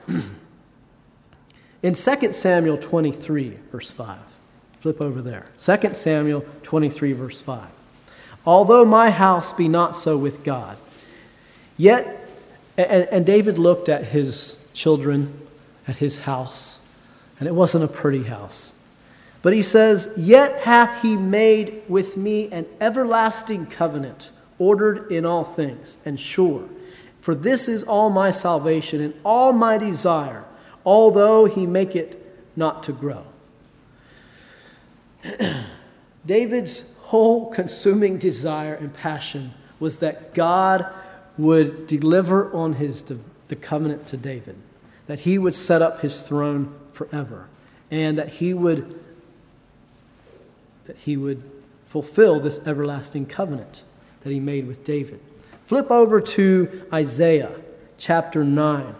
In Second Samuel twenty-three, verse five. Flip over there. Second Samuel twenty-three, verse five. Although my house be not so with God, yet... And, and David looked at his children, at his house, and it wasn't a pretty house. But he says, yet hath he made with me an everlasting covenant, ordered in all things, and sure. For this is all my salvation and all my desire, although he make it not to grow. David's whole consuming desire and passion was that God would deliver on his the covenant to David, that he would set up his throne forever, and that he would that he would fulfill this everlasting covenant that he made with David. Flip over to Isaiah chapter nine.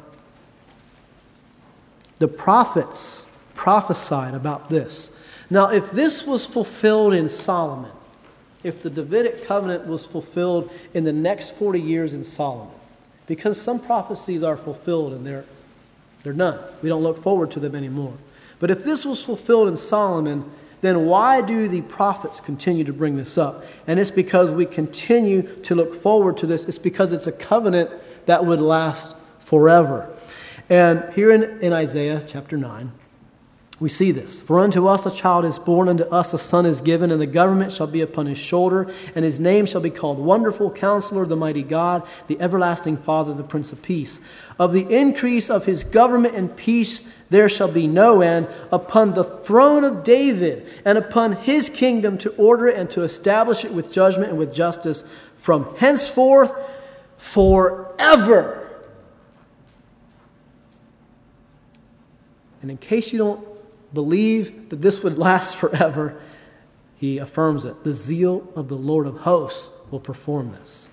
The prophets prophesied about this. Now, if this was fulfilled in Solomon, if the Davidic covenant was fulfilled in the next forty years in Solomon, because some prophecies are fulfilled and they're, they're none. We don't look forward to them anymore. But if this was fulfilled in Solomon, then why do the prophets continue to bring this up? And it's because we continue to look forward to this. It's because it's a covenant that would last forever. And here in, in Isaiah chapter nine, we see this. For unto us a child is born, unto us a son is given, and the government shall be upon his shoulder, and his name shall be called Wonderful Counselor, the Mighty God, the Everlasting Father, the Prince of Peace. Of the increase of his government and peace there shall be no end, upon the throne of David, and upon his kingdom, to order it and to establish it with judgment and with justice from henceforth forever. And in case you don't believe that this would last forever, he affirms it. The zeal of the Lord of hosts will perform this.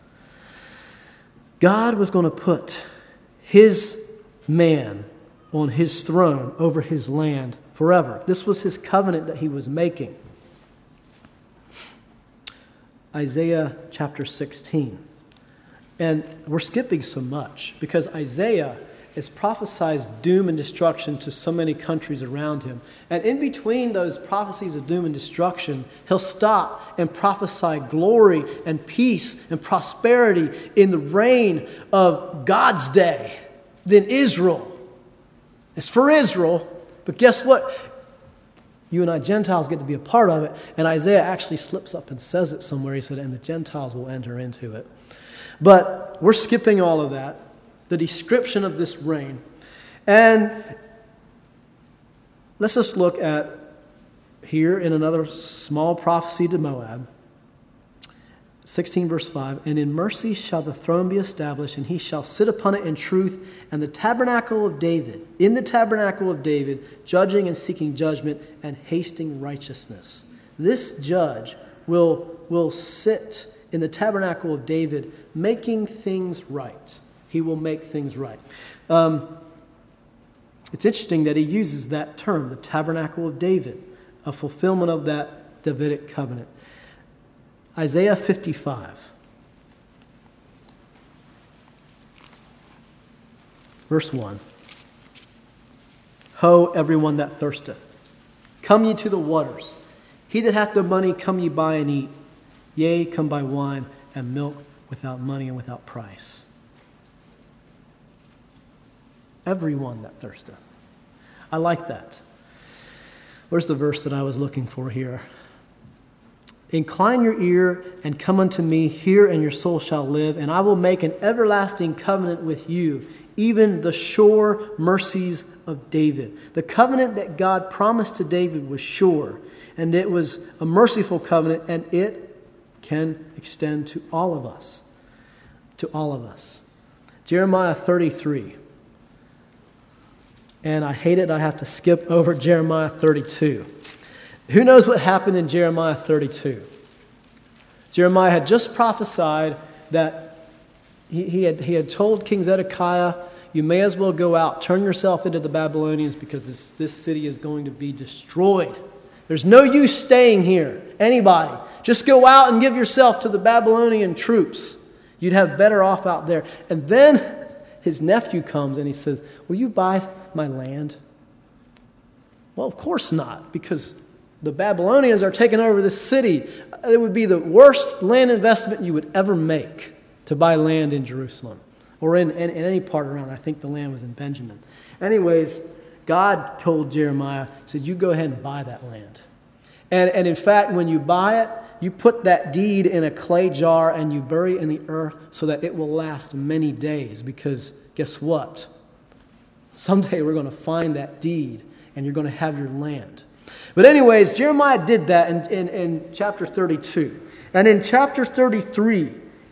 God was going to put his man on his throne over his land forever. This was his covenant that he was making. Isaiah chapter sixteen. And we're skipping so much because Isaiah is prophesies doom and destruction to so many countries around him. And in between those prophecies of doom and destruction, he'll stop and prophesy glory and peace and prosperity in the reign of God's day, then Israel. It's for Israel, but guess what? You and I Gentiles get to be a part of it. And Isaiah actually slips up and says it somewhere. He said, and the Gentiles will enter into it. But we're skipping all of that, the description of this reign. And let's just look at here in another small prophecy to Moab. sixteen verse five, and in mercy shall the throne be established, and he shall sit upon it in truth, and the tabernacle of David, in the tabernacle of David, judging and seeking judgment and hasting righteousness. This judge will, will sit in the tabernacle of David, making things right. He will make things right. Um, it's interesting that he uses that term, the tabernacle of David, a fulfillment of that Davidic covenant. Isaiah fifty-five, verse one. Ho, everyone that thirsteth, come ye to the waters. He that hath no money, come ye buy and eat. Yea, come buy wine and milk without money and without price. Everyone that thirsteth. I like that. Where's the verse that I was looking for here? Incline your ear and come unto me, hear, and your soul shall live, and I will make an everlasting covenant with you, even the sure mercies of David. The covenant that God promised to David was sure, and it was a merciful covenant, and it can extend to all of us. To all of us. Jeremiah thirty-three. And I hate it, I have to skip over Jeremiah thirty-two. Who knows what happened in Jeremiah thirty-two? Jeremiah had just prophesied that he, he, had, he had told King Zedekiah, you may as well go out, turn yourself into the Babylonians because this, this city is going to be destroyed. There's no use staying here, anybody. Just go out and give yourself to the Babylonian troops. You'd have better off out there. And then his nephew comes and he says, will you buy my land? Well, of course not, because the Babylonians are taking over this city. It would be the worst land investment you would ever make to buy land in Jerusalem or in, in, in any part around. I think the land was in Benjamin. Anyways, God told Jeremiah, he said, you go ahead and buy that land. And, and in fact, when you buy it, you put that deed in a clay jar and you bury it in the earth so that it will last many days. Because guess what? Someday we're going to find that deed and you're going to have your land. But anyways, Jeremiah did that in, in, in chapter thirty-two. And in chapter thirty-three,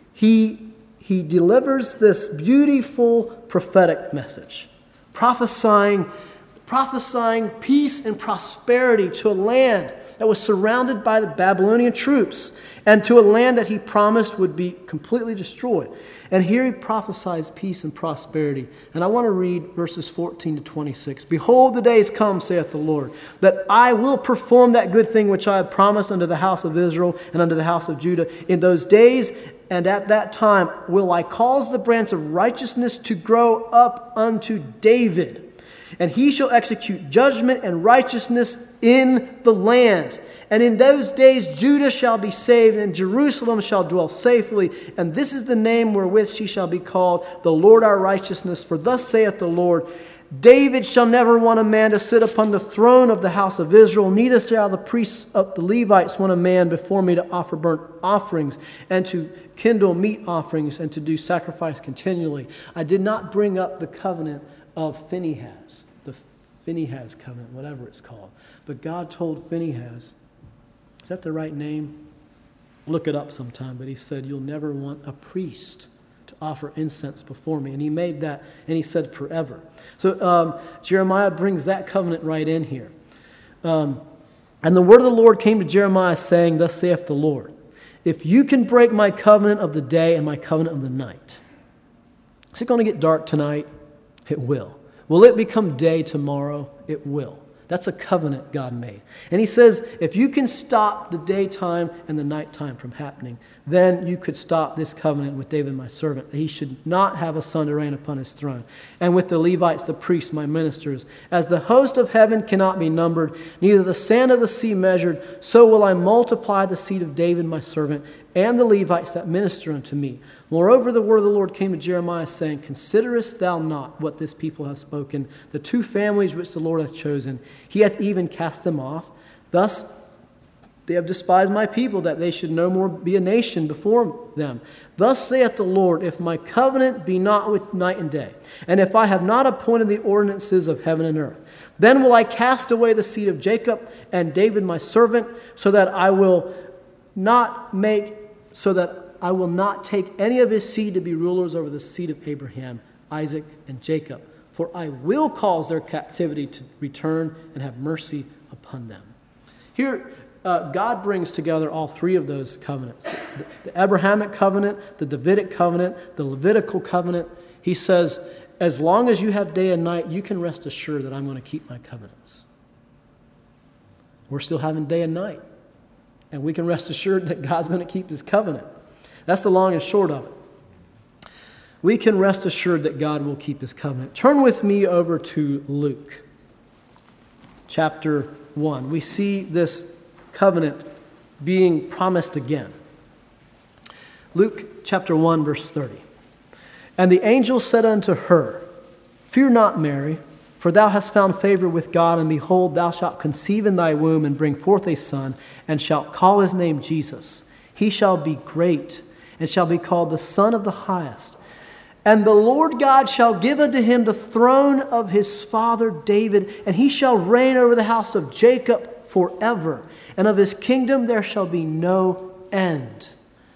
he, he delivers this beautiful prophetic message, prophesying, prophesying peace and prosperity to a land that was surrounded by the Babylonian troops and to a land that he promised would be completely destroyed. And here he prophesies peace and prosperity. And I want to read verses fourteen to twenty-six. Behold, the days come, saith the Lord, that I will perform that good thing which I have promised unto the house of Israel and unto the house of Judah. In those days and at that time will I cause the branch of righteousness to grow up unto David. And he shall execute judgment and righteousness in the land. And in those days Judah shall be saved, and Jerusalem shall dwell safely. And this is the name wherewith she shall be called, the Lord our righteousness. For thus saith the Lord, David shall never want a man to sit upon the throne of the house of Israel, neither shall the priests of the Levites want a man before me to offer burnt offerings, and to kindle meat offerings, and to do sacrifice continually. I did not bring up the covenant of Phinehas, the Phinehas covenant, whatever it's called. But God told Phinehas, is that the right name? Look it up sometime. But he said, you'll never want a priest to offer incense before me. And he made that, and he said forever. So um, Jeremiah brings that covenant right in here. Um, and the word of the Lord came to Jeremiah saying, thus saith the Lord, if you can break my covenant of the day and my covenant of the night. Is it going to get dark tonight? It will. Will it become day tomorrow? It will. That's a covenant God made. And he says, if you can stop the daytime and the nighttime from happening, then you could stop this covenant with David, my servant, that he should not have a son to reign upon his throne. And with the Levites, the priests, my ministers, as the host of heaven cannot be numbered, neither the sand of the sea measured, so will I multiply the seed of David, my servant, and the Levites that minister unto me. Moreover, the word of the Lord came to Jeremiah, saying, Considerest thou not what this people have spoken, the two families which the Lord hath chosen? He hath even cast them off. Thus they have despised my people, that they should no more be a nation before them. Thus saith the Lord, if my covenant be not with night and day, and if I have not appointed the ordinances of heaven and earth, then will I cast away the seed of Jacob and David my servant, so that I will not make, so that I will not take any of his seed to be rulers over the seed of Abraham, Isaac, and Jacob. For I will cause their captivity to return and have mercy upon them. Here, uh, God brings together all three of those covenants. The, the Abrahamic covenant, the Davidic covenant, the Levitical covenant. He says, as long as you have day and night, you can rest assured that I'm going to keep my covenants. We're still having day and night. And we can rest assured that God's going to keep his covenant. That's the long and short of it. We can rest assured that God will keep his covenant. Turn with me over to Luke chapter one. We see this covenant being promised again. Luke chapter one, verse thirty. And the angel said unto her, Fear not, Mary, for thou hast found favor with God, and behold, thou shalt conceive in thy womb and bring forth a son, and shalt call his name Jesus. He shall be great, and shall be called the Son of the Highest. And the Lord God shall give unto him the throne of his father David, and he shall reign over the house of Jacob forever, and of his kingdom there shall be no end.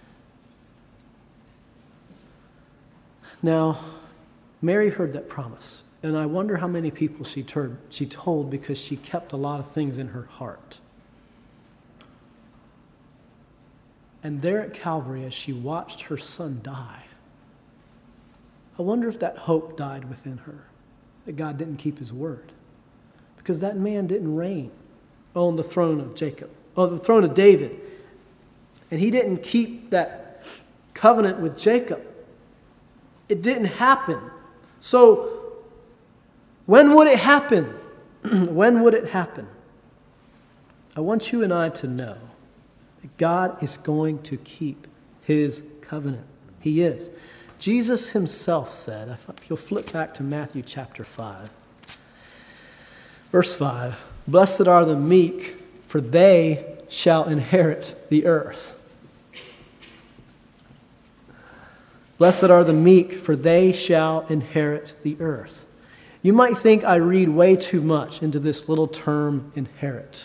Now, Mary heard that promise, and I wonder how many people she told, she told because she kept a lot of things in her heart. And there at Calvary, as she watched her son die, I wonder if that hope died within her, that God didn't keep his word. Because that man didn't reign on the throne of Jacob, on the throne of David. And he didn't keep that covenant with Jacob. It didn't happen. So, when would it happen? When would it happen? I want you and I to know that God is going to keep his covenant. He is. Jesus himself said, if you'll flip back to Matthew chapter five, verse five, Blessed are the meek, for they shall inherit the earth. Blessed are the meek, for they shall inherit the earth. You might think I read way too much into this little term, inherit.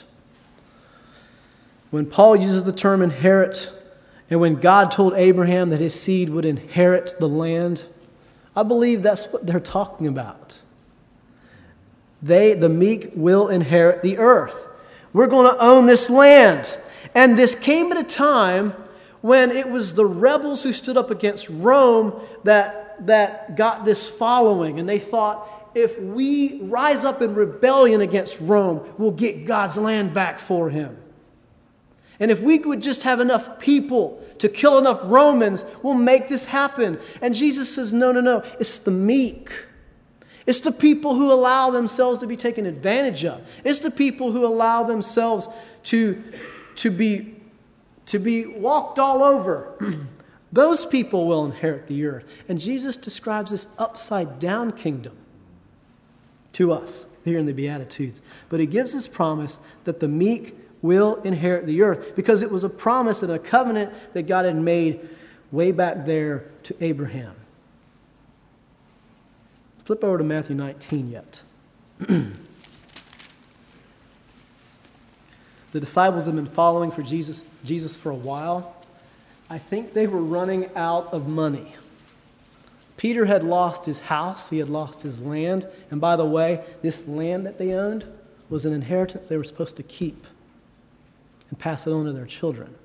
When Paul uses the term inherit, and when God told Abraham that his seed would inherit the land, I believe that's what they're talking about. They, the meek, will inherit the earth. We're going to own this land. And this came at a time when it was the rebels who stood up against Rome that, that got this following. And they thought, if we rise up in rebellion against Rome, we'll get God's land back for him. And if we could just have enough people to kill enough Romans, we'll make this happen. And Jesus says, no, no, no. It's the meek. It's the people who allow themselves to be taken advantage of. It's the people who allow themselves to, to, be, to be walked all over. Those people will inherit the earth. And Jesus describes this upside down kingdom to us here in the Beatitudes. But he gives this promise that the meek will inherit the earth, because it was a promise and a covenant that God had made way back there to Abraham. Flip over to Matthew nineteen yet. The disciples have been following for Jesus, Jesus for a while. I think they were running out of money. Peter had lost his house. He had lost his land. And by the way, this land that they owned was an inheritance they were supposed to keep and pass it on to their children.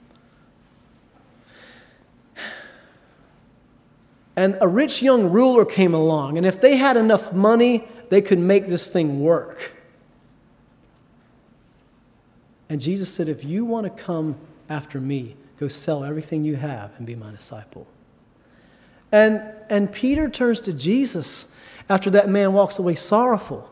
And a rich young ruler came along, and if they had enough money, they could make this thing work. And Jesus said, if you want to come after me, go sell everything you have and be my disciple. And, and Peter turns to Jesus after that man walks away sorrowful.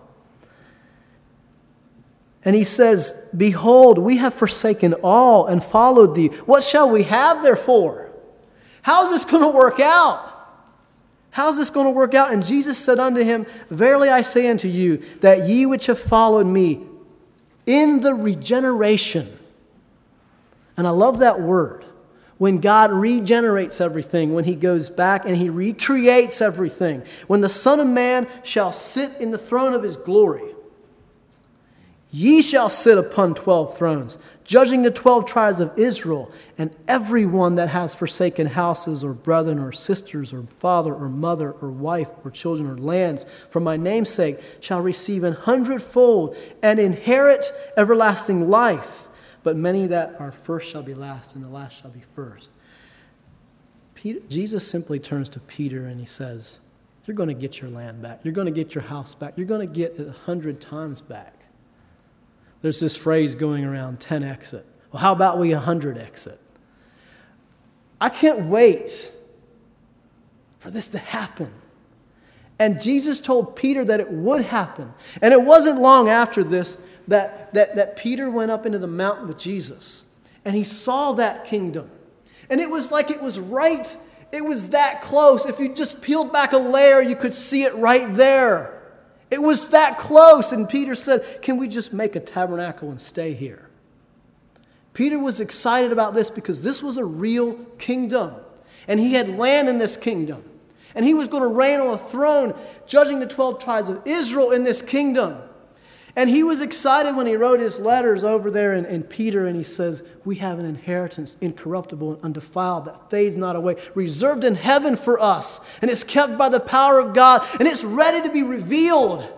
And he says, behold, we have forsaken all and followed thee. What shall we have therefore? How is this going to work out? How is this going to work out? And Jesus said unto him, verily I say unto you, that ye which have followed me in the regeneration. And I love that word. When God regenerates everything, when he goes back and he recreates everything, when the Son of Man shall sit in the throne of his glory, ye shall sit upon twelve thrones, judging the twelve tribes of Israel, and every one that has forsaken houses or brethren or sisters or father or mother or wife or children or lands for my name's sake shall receive an hundredfold and inherit everlasting life. But many that are first shall be last, and the last shall be first. Peter, Jesus simply turns to Peter and he says, you're going to get your land back. You're going to get your house back. You're going to get it a hundred times back. There's this phrase going around, ten X it. Well, how about we one hundred X it? I can't wait for this to happen. And Jesus told Peter that it would happen. And it wasn't long after this that, that, that Peter went up into the mountain with Jesus. And he saw that kingdom. And it was like it was right, it was that close. If you just peeled back a layer, you could see it right there. It was that close. And Peter said, can we just make a tabernacle and stay here? Peter was excited about this because this was a real kingdom. And he had land in this kingdom. And he was going to reign on a throne, judging the twelve tribes of Israel in this kingdom. And he was excited when he wrote his letters over there in, in Peter, and he says, we have an inheritance incorruptible and undefiled that fades not away, reserved in heaven for us. And it's kept by the power of God, and it's ready to be revealed.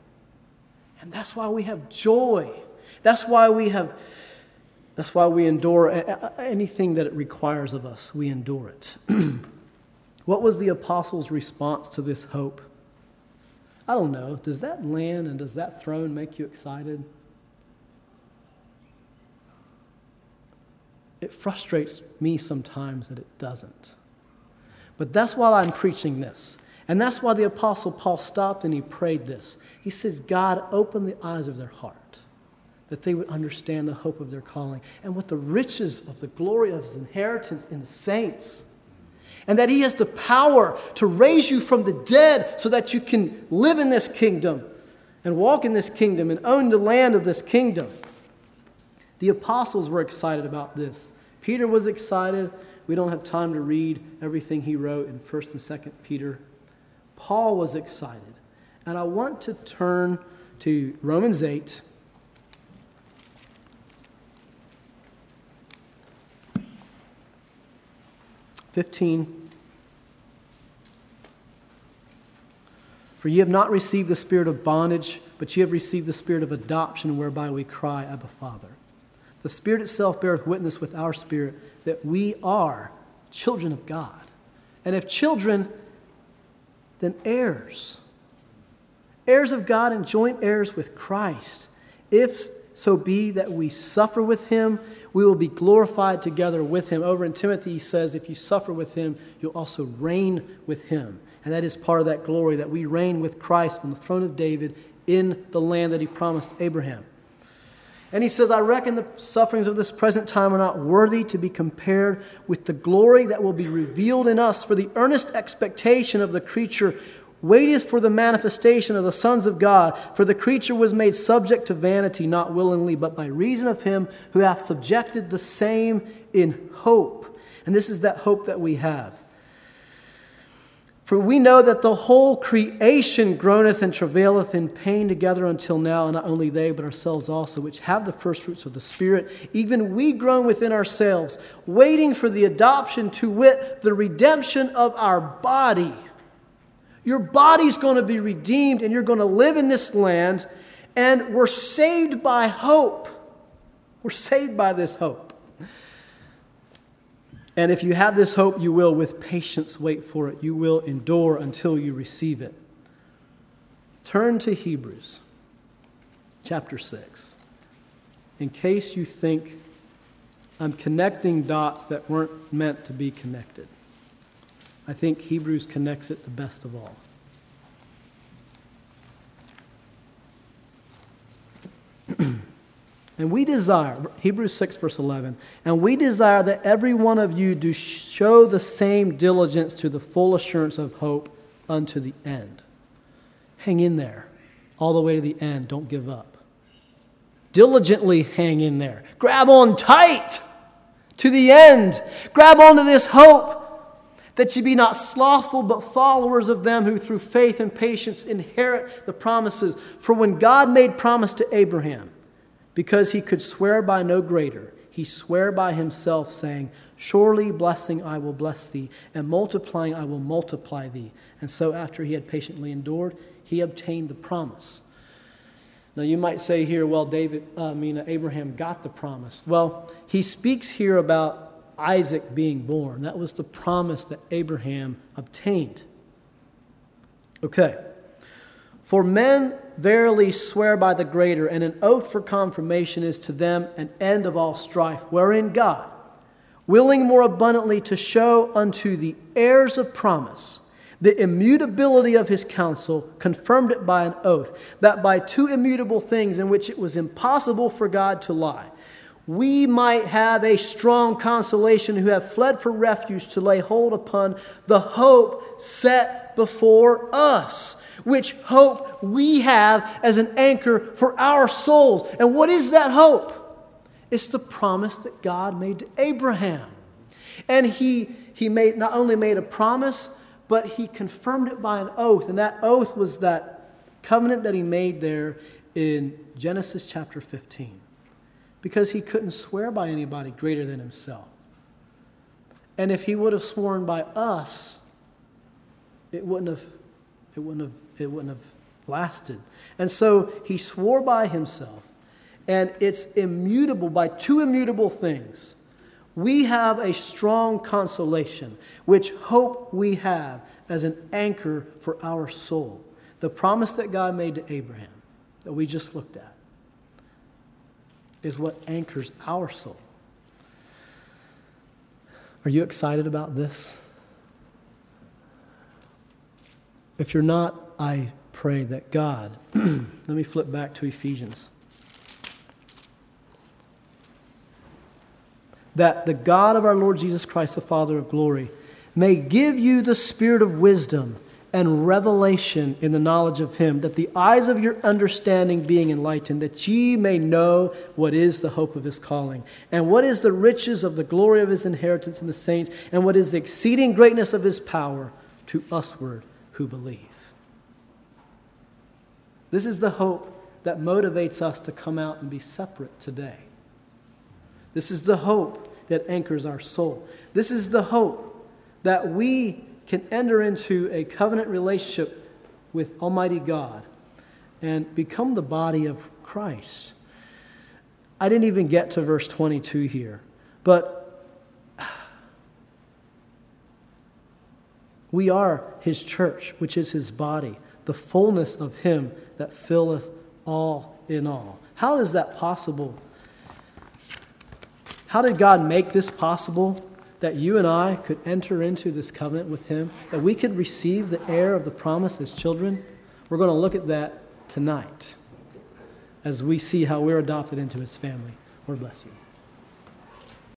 And that's why we have joy. That's why we have, that's why we endure anything that it requires of us. We endure it. What was the apostles' response to this hope? I don't know. Does that land and does that throne make you excited? It frustrates me sometimes that it doesn't. But that's why I'm preaching this. And that's why the Apostle Paul stopped and he prayed this. He says, God, open the eyes of their heart, that they would understand the hope of their calling and what the riches of the glory of his inheritance in the saints. And that he has the power to raise you from the dead so that you can live in this kingdom and walk in this kingdom and own the land of this kingdom. The apostles were excited about this. Peter was excited. We don't have time to read everything he wrote in First and Second Peter. Paul was excited. And I want to turn to Romans eight. fifteen. For ye have not received the spirit of bondage, but ye have received the spirit of adoption, whereby we cry, Abba, Father. The Spirit itself beareth witness with our spirit that we are children of God. And if children, then heirs. Heirs of God and joint heirs with Christ. If so be that we suffer with him, we will be glorified together with him. Over in Timothy, he says, if you suffer with him, you'll also reign with him. And that is part of that glory, that we reign with Christ on the throne of David in the land that he promised Abraham. And he says, I reckon the sufferings of this present time are not worthy to be compared with the glory that will be revealed in us. For the earnest expectation of the creature waiteth for the manifestation of the sons of God. For the creature was made subject to vanity, not willingly, but by reason of him who hath subjected the same in hope. And this is that hope that we have. For we know that the whole creation groaneth and travaileth in pain together until now, and not only they, but ourselves also, which have the first fruits of the Spirit, even we groan within ourselves, waiting for the adoption, to wit, the redemption of our body. Your body's going to be redeemed, and you're going to live in this land, and we're saved by hope. We're saved by this hope. And if you have this hope, you will with patience wait for it. You will endure until you receive it. Turn to Hebrews chapter six. in case you think I'm connecting dots that weren't meant to be connected. I think Hebrews connects it the best of all. And we desire, Hebrews six verse eleven, and we desire that every one of you do show the same diligence to the full assurance of hope unto the end. Hang in there all the way to the end. Don't give up. Diligently hang in there. Grab on tight to the end. Grab onto this hope, that ye be not slothful, but followers of them who through faith and patience inherit the promises. For when God made promise to Abraham, because he could swear by no greater, he sware by himself, saying, surely blessing I will bless thee, and multiplying I will multiply thee. And so after he had patiently endured, he obtained the promise. Now you might say here, well, David, uh, I mean, Abraham got the promise. Well, he speaks here about Isaac being born. That was the promise that Abraham obtained. Okay. For men verily swear by the greater, and an oath for confirmation is to them an end of all strife, wherein God, willing more abundantly to show unto the heirs of promise the immutability of his counsel, confirmed it by an oath, that by two immutable things in which it was impossible for God to lie, we might have a strong consolation who have fled for refuge to lay hold upon the hope set before us, which hope we have as an anchor for our souls. And what is that hope? It's the promise that God made to Abraham. And he, he made not only made a promise, but he confirmed it by an oath. And that oath was that covenant that he made there in Genesis chapter fifteen. Because he couldn't swear by anybody greater than himself. And if he would have sworn by us, it wouldn't have, it wouldn't have, it wouldn't have lasted. And so he swore by himself. And it's immutable by two immutable things. We have a strong consolation, which hope we have as an anchor for our soul. The promise that God made to Abraham, that we just looked at, is what anchors our soul. Are you excited about this? If you're not, I pray that God, let me flip back to Ephesians. That the God of our Lord Jesus Christ, the Father of glory, may give you the spirit of wisdom and revelation in the knowledge of him, that the eyes of your understanding being enlightened, that ye may know what is the hope of his calling, and what is the riches of the glory of his inheritance in the saints, and what is the exceeding greatness of his power to usward who believe. This is the hope that motivates us to come out and be separate today. This is the hope that anchors our soul. This is the hope that we can enter into a covenant relationship with Almighty God and become the body of Christ. I didn't even get to verse twenty-two here, but we are his church, which is his body, the fullness of him that filleth all in all. How is that possible? How did God make this possible? That you and I could enter into this covenant with him, that we could receive the heir of the promise as children? We're going to look at that tonight as we see how we're adopted into his family. Lord bless you.